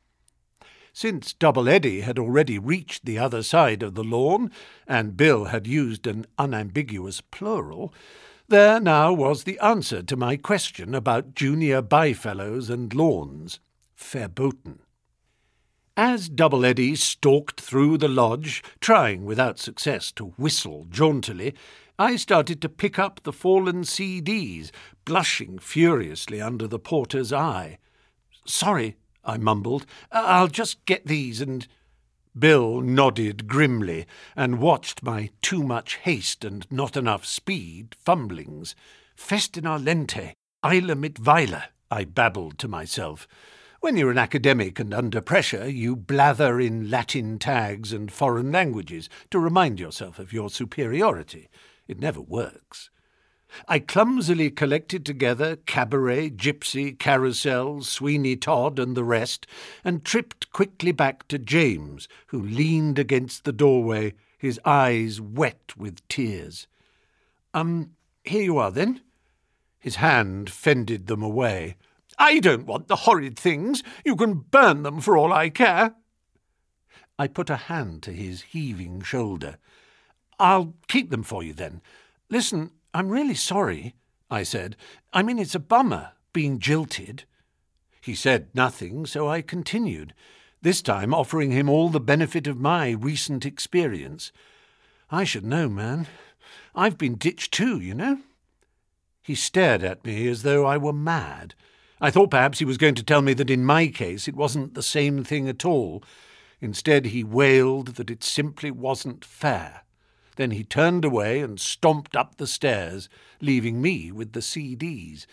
Since Double Eddie had already reached the other side of the lawn, and Bill had used an unambiguous plural, there now was the answer to my question about junior byfellows and lawns. Verboten. As Double Eddie stalked through the lodge, trying without success to whistle jauntily, I started to pick up the fallen C Ds, blushing furiously under the porter's eye. "Sorry," I mumbled. "I'll just get these and—" Bill nodded grimly and watched my too much haste and not enough speed fumblings. "Festina lente, ille mit weile," I babbled to myself. When you're an academic and under pressure, you blather in Latin tags and foreign languages to remind yourself of your superiority. It never works. I clumsily collected together Cabaret, Gypsy, Carousel, Sweeney Todd and the rest, and tripped quickly back to James, who leaned against the doorway, his eyes wet with tears. Um, here you are, then." His hand fended them away. "I don't want the horrid things. You can burn them for all I care." I put a hand to his heaving shoulder. "I'll keep them for you, then. Listen, I'm really sorry," I said. "I mean, it's a bummer, being jilted." He said nothing, so I continued, this time offering him all the benefit of my recent experience. "I should know, man. I've been ditched too, you know." He stared at me as though I were mad. I thought perhaps he was going to tell me that in my case it wasn't the same thing at all. Instead, he wailed that it simply wasn't fair. Then he turned away and stomped up the stairs, leaving me with the C Ds.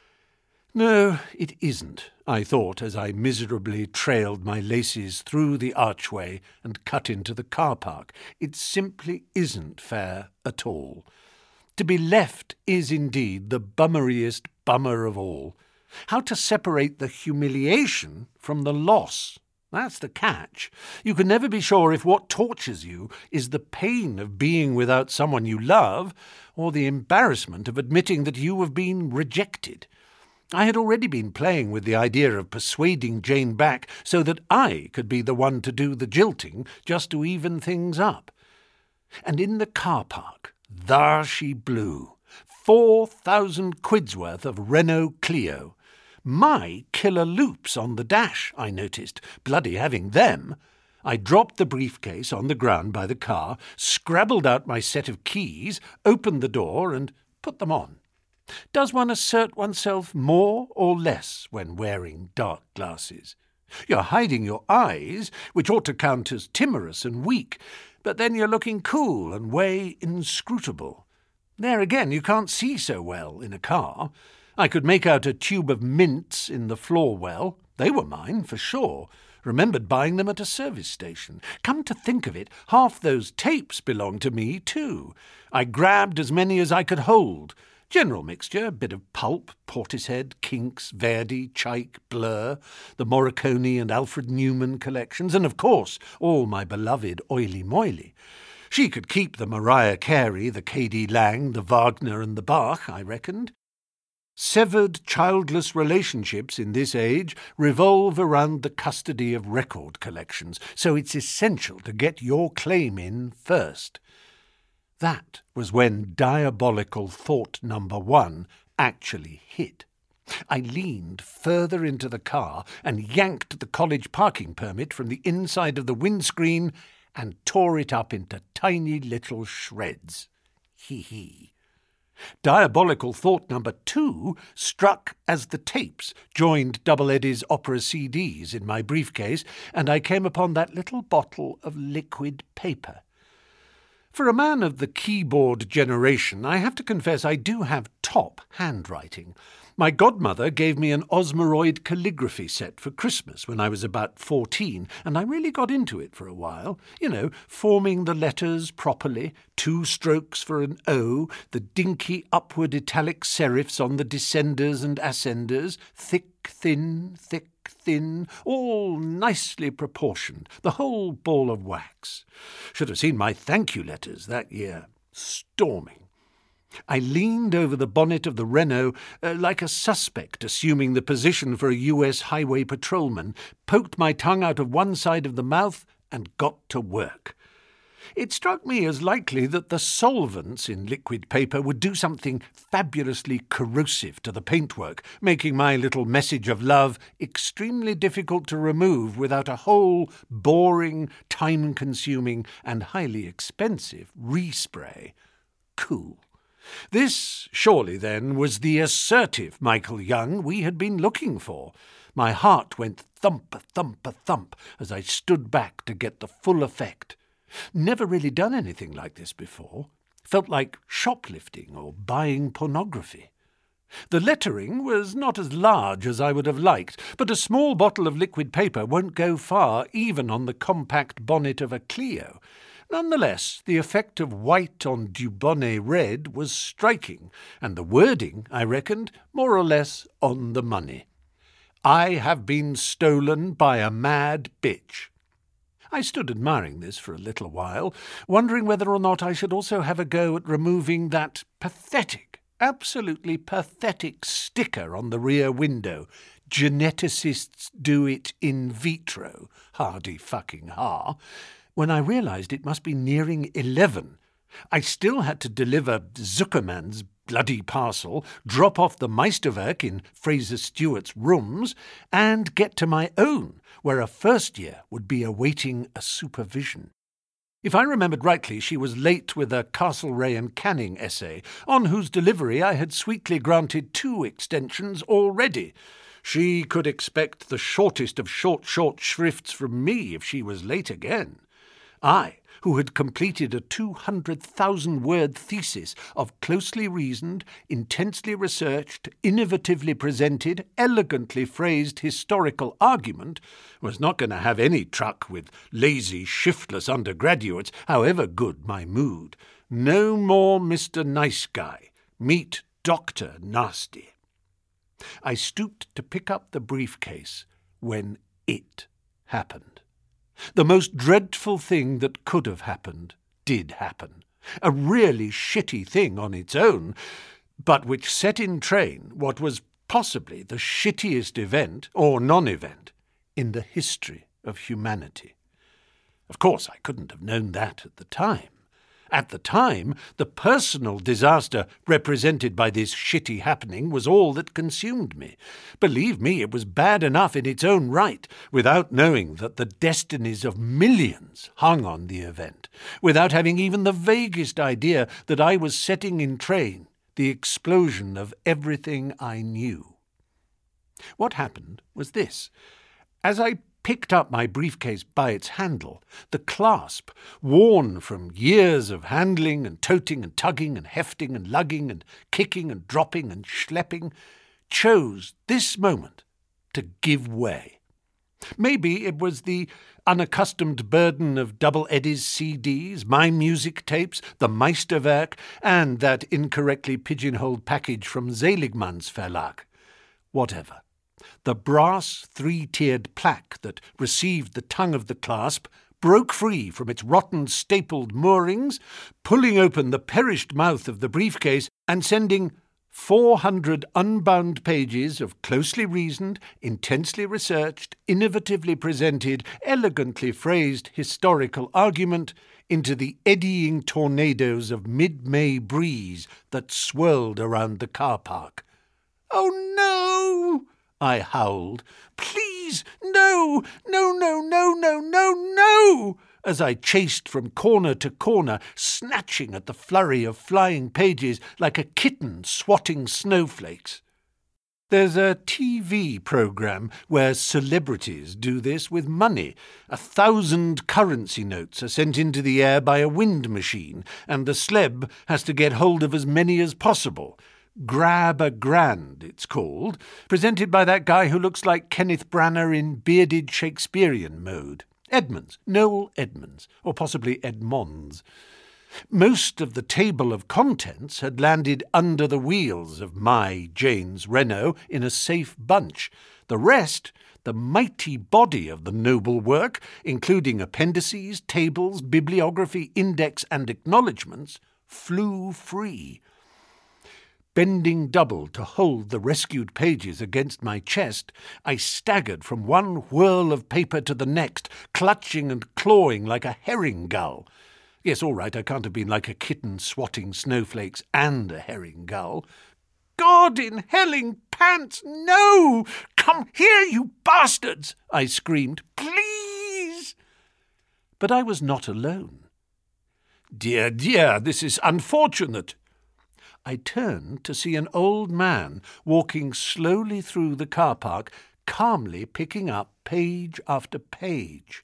No, it isn't, I thought as I miserably trailed my laces through the archway and cut into the car park. It simply isn't fair at all. To be left is indeed the bummeriest bummer of all. How to separate the humiliation from the loss? That's the catch. You can never be sure if what tortures you is the pain of being without someone you love or the embarrassment of admitting that you have been rejected. I had already been playing with the idea of persuading Jane back so that I could be the one to do the jilting just to even things up. And in the car park, there she blew. Four thousand quid's worth of Renault Clio. My killer loops on the dash, I noticed. Bloody having them. I dropped the briefcase on the ground by the car, scrabbled out my set of keys, opened the door and put them on. Does one assert oneself more or less when wearing dark glasses? You're hiding your eyes, which ought to count as timorous and weak, but then you're looking cool and way inscrutable. There again, you can't see so well in a car. I could make out a tube of mints in the floor well. They were mine, for sure. Remembered buying them at a service station. Come to think of it, half those tapes belonged to me, too. I grabbed as many as I could hold. General mixture, bit of Pulp, Portishead, Kinks, Verdi, Chaik, Blur, the Morricone and Alfred Newman collections, and of course all my beloved Oily Moily. She could keep the Mariah Carey, the K D Lang, the Wagner and the Bach, I reckoned. Severed childless relationships in this age revolve around the custody of record collections, so it's essential to get your claim in first. That was when diabolical thought number one actually hit. I leaned further into the car and yanked the college parking permit from the inside of the windscreen and tore it up into tiny little shreds. Hee hee. Diabolical thought number two struck as the tapes joined Double Eddie's opera C Ds in my briefcase, and I came upon that little bottle of liquid paper. For a man of the keyboard generation, I have to confess I do have top handwriting. My godmother gave me an Osmeroid calligraphy set for Christmas when I was about fourteen, and I really got into it for a while. You know, forming the letters properly, two strokes for an O, the dinky upward italic serifs on the descenders and ascenders, thick, thin, thick, thin, all nicely proportioned, the whole ball of wax. Should have seen my thank you letters that year. Storming. I leaned over the bonnet of the Renault uh, like a suspect assuming the position for a U S highway patrolman, poked my tongue out of one side of the mouth and got to work. It struck me as likely that the solvents in liquid paper would do something fabulously corrosive to the paintwork, making my little message of love extremely difficult to remove without a whole, boring, time-consuming and highly expensive respray. Cool. This, surely then, was the assertive Michael Young we had been looking for. My heart went thump-a-thump-a-thump as I stood back to get the full effect. Never really done anything like this before. Felt like shoplifting or buying pornography. The lettering was not as large as I would have liked, but a small bottle of liquid paper won't go far even on the compact bonnet of a Clio. Nonetheless, the effect of white on Dubonnet red was striking, and the wording, I reckoned, more or less on the money. I have been stolen by a mad bitch. I stood admiring this for a little while, wondering whether or not I should also have a go at removing that pathetic, absolutely pathetic sticker on the rear window. Geneticists do it in vitro. Hardy fucking ha. When I realised it must be nearing eleven. I still had to deliver Zuckerman's bloody parcel, drop off the Meisterwerk in Fraser Stewart's rooms, and get to my own, where a first year would be awaiting a supervision. If I remembered rightly, she was late with a Castlereagh and Canning essay, on whose delivery I had sweetly granted two extensions already. She could expect the shortest of short, short shrifts from me if she was late again. I, who had completed a two hundred thousand word thesis of closely reasoned, intensely researched, innovatively presented, elegantly phrased historical argument, was not going to have any truck with lazy, shiftless undergraduates, however good my mood. No more Mister Nice Guy. Meet Doctor Nasty. I stooped to pick up the briefcase when it happened. The most dreadful thing that could have happened did happen. A really shitty thing on its own, but which set in train what was possibly the shittiest event, or non-event, in the history of humanity. Of course, I couldn't have known that at the time. At the time, the personal disaster represented by this shitty happening was all that consumed me. Believe me, it was bad enough in its own right, without knowing that the destinies of millions hung on the event, without having even the vaguest idea that I was setting in train the explosion of everything I knew. What happened was this. As I picked up my briefcase by its handle, the clasp, worn from years of handling and toting and tugging and hefting and lugging and kicking and dropping and schlepping, chose this moment to give way. Maybe it was the unaccustomed burden of Double Eddie's C Ds, my music tapes, the Meisterwerk, and that incorrectly pigeonholed package from Seligmann's Verlag. Whatever. The brass three-tiered plaque that received the tongue of the clasp broke free from its rotten stapled moorings, pulling open the perished mouth of the briefcase and sending four hundred unbound pages of closely reasoned, intensely researched, innovatively presented, elegantly phrased historical argument into the eddying tornadoes of mid-May breeze that swirled around the car park. "Oh, no!" I howled. "Please, no, no, no, no, no, no, no!" as I chased from corner to corner, snatching at the flurry of flying pages like a kitten swatting snowflakes. There's a T V programme where celebrities do this with money. A thousand currency notes are sent into the air by a wind machine, and the celeb has to get hold of as many as possible. Grab a Grand, it's called, presented by that guy who looks like Kenneth Branagh in bearded Shakespearean mode. Edmonds, Noel Edmonds, or possibly Edmonds. Most of the table of contents had landed under the wheels of my Jane's Renault in a safe bunch. The rest, the mighty body of the noble work, including appendices, tables, bibliography, index, and acknowledgements, flew free. Bending double to hold the rescued pages against my chest, I staggered from one whirl of paper to the next, clutching and clawing like a herring gull. Yes, all right, I can't have been like a kitten swatting snowflakes and a herring gull. "God in helling pants, no! Come here, you bastards!" I screamed. "Please!" But I was not alone. "Dear, dear, this is unfortunate." I turned to see an old man walking slowly through the car park, calmly picking up page after page.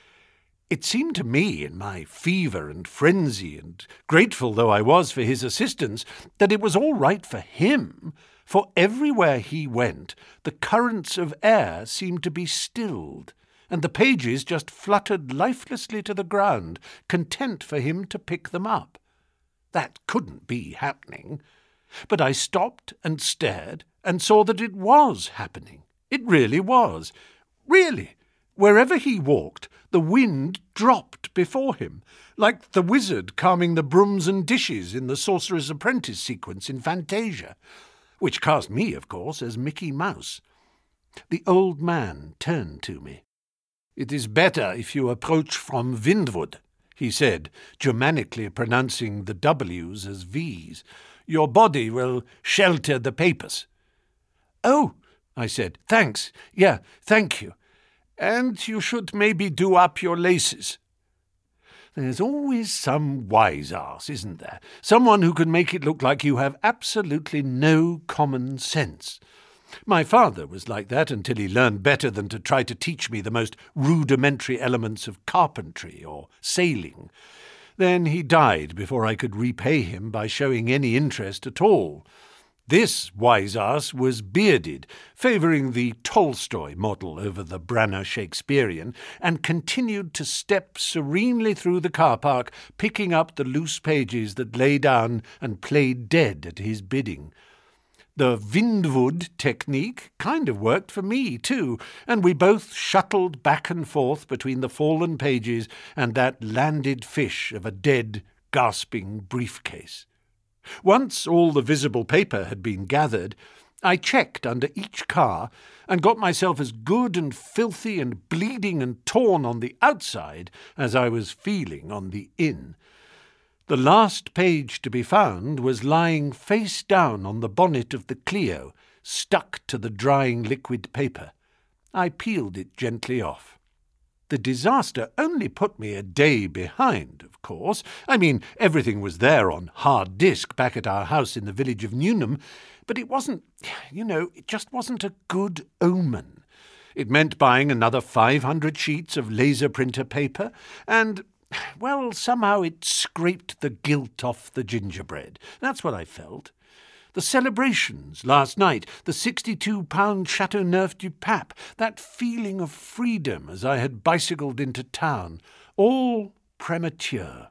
It seemed to me, in my fever and frenzy, and grateful though I was for his assistance, that it was all right for him, for everywhere he went the currents of air seemed to be stilled, and the pages just fluttered lifelessly to the ground, content for him to pick them up. That couldn't be happening. But I stopped and stared and saw that it was happening. It really was. Really. Wherever he walked, the wind dropped before him, like the wizard calming the brooms and dishes in the Sorcerer's Apprentice sequence in Fantasia, which cast me, of course, as Mickey Mouse. The old man turned to me. "It is better if you approach from windward," he said, Germanically pronouncing the W's as V's. "Your body will shelter the papers." "Oh," I said, "thanks. Yeah, thank you. And you should maybe do up your laces." There's always some wise-ass, isn't there? Someone who can make it look like you have absolutely no common sense. My father was like that until he learned better than to try to teach me the most rudimentary elements of carpentry or sailing. Then he died before I could repay him by showing any interest at all. This wise-ass was bearded, favouring the Tolstoy model over the Branagh Shakespearean, and continued to step serenely through the car park, picking up the loose pages that lay down and played dead at his bidding. The Windward technique kind of worked for me, too, and we both shuttled back and forth between the fallen pages and that landed fish of a dead, gasping briefcase. Once all the visible paper had been gathered, I checked under each car and got myself as good and filthy and bleeding and torn on the outside as I was feeling on the in. The last page to be found was lying face down on the bonnet of the Clio, stuck to the drying liquid paper. I peeled it gently off. The disaster only put me a day behind, of course. I mean, everything was there on hard disk back at our house in the village of Newnham, but it wasn't, you know, it just wasn't a good omen. It meant buying another five hundred sheets of laser printer paper, and, well, somehow it scraped the gilt off the gingerbread. That's what I felt. The celebrations last night, the sixty-two pound Chateauneuf du Pape, that feeling of freedom as I had bicycled into town, all premature.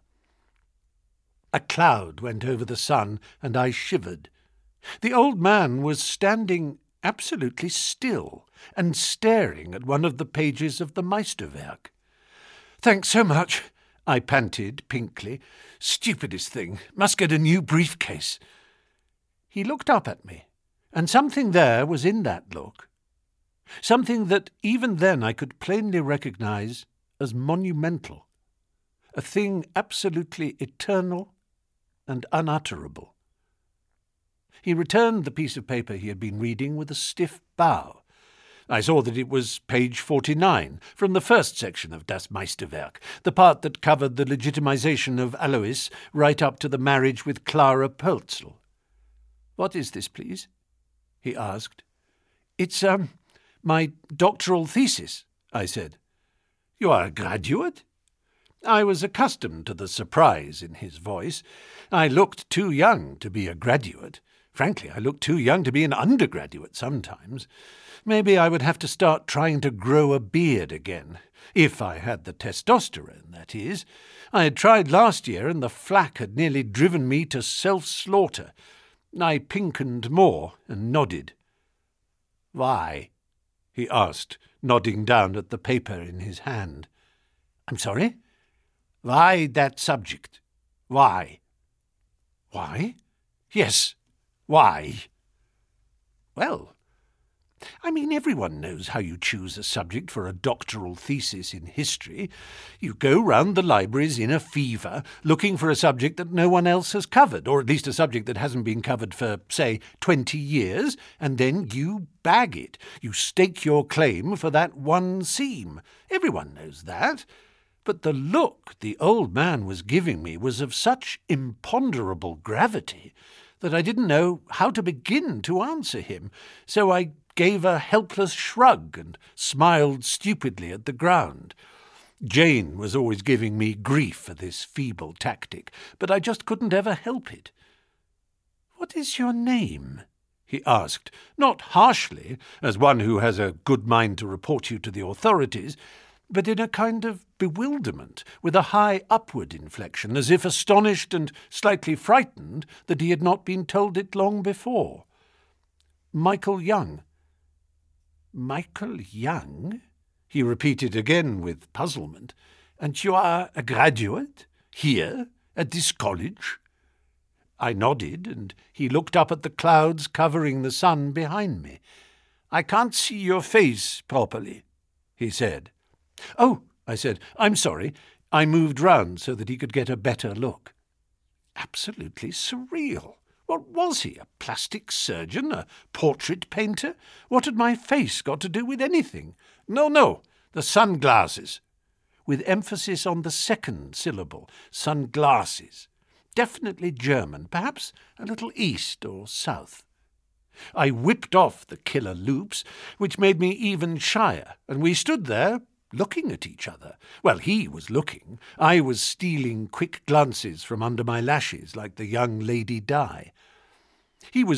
A cloud went over the sun, and I shivered. The old man was standing absolutely still and staring at one of the pages of the Meisterwerk. "Thanks so much," I panted pinkly. "Stupidest thing. Must get a new briefcase." He looked up at me, and something there was in that look. Something that even then I could plainly recognize as monumental. A thing absolutely eternal and unutterable. He returned the piece of paper he had been reading with a stiff bow. I saw that it was page forty-nine, from the first section of Das Meisterwerk, the part that covered the legitimization of Alois right up to the marriage with Clara Pölzl. "What is this, please?" he asked. "It's, um, my doctoral thesis," I said. "You are a graduate?" I was accustomed to the surprise in his voice. I looked too young to be a graduate. Frankly, I looked too young to be an undergraduate sometimes. Maybe I would have to start trying to grow a beard again. If I had the testosterone, that is. I had tried last year, and the flack had nearly driven me to self-slaughter. I pinkened more and nodded. "Why?" he asked, nodding down at the paper in his hand. "I'm sorry?" "Why that subject? Why?" "Why?" "Yes, why?" "Well, I mean, everyone knows how you choose a subject for a doctoral thesis in history. You go round the libraries in a fever, looking for a subject that no one else has covered, or at least a subject that hasn't been covered for, say, twenty years, and then you bag it. You stake your claim for that one seam. Everyone knows that. But the look the old man was giving me was of such imponderable gravity that I didn't know how to begin to answer him, so I gave a helpless shrug and smiled stupidly at the ground. Jane was always giving me grief for this feeble tactic, but I just couldn't ever help it. "What is your name?" he asked, not harshly, as one who has a good mind to report you to the authorities, but in a kind of bewilderment, with a high upward inflection, as if astonished and slightly frightened that he had not been told it long before. "Michael Young." "Michael Young?" he repeated again with puzzlement. "And you are a graduate? Here, at this college?" I nodded, and he looked up at the clouds covering the sun behind me. "I can't see your face properly," he said. "Oh," I said, "I'm sorry." I moved round so that he could get a better look. Absolutely surreal. What was he, a plastic surgeon, a portrait painter? What had my face got to do with anything? No, no, the sunglasses. With emphasis on the second syllable, sunglasses. Definitely German, perhaps a little east or south. I whipped off the killer loops, which made me even shyer, and we stood there, looking at each other. Well, he was looking. I was stealing quick glances from under my lashes like the young Lady Di. He was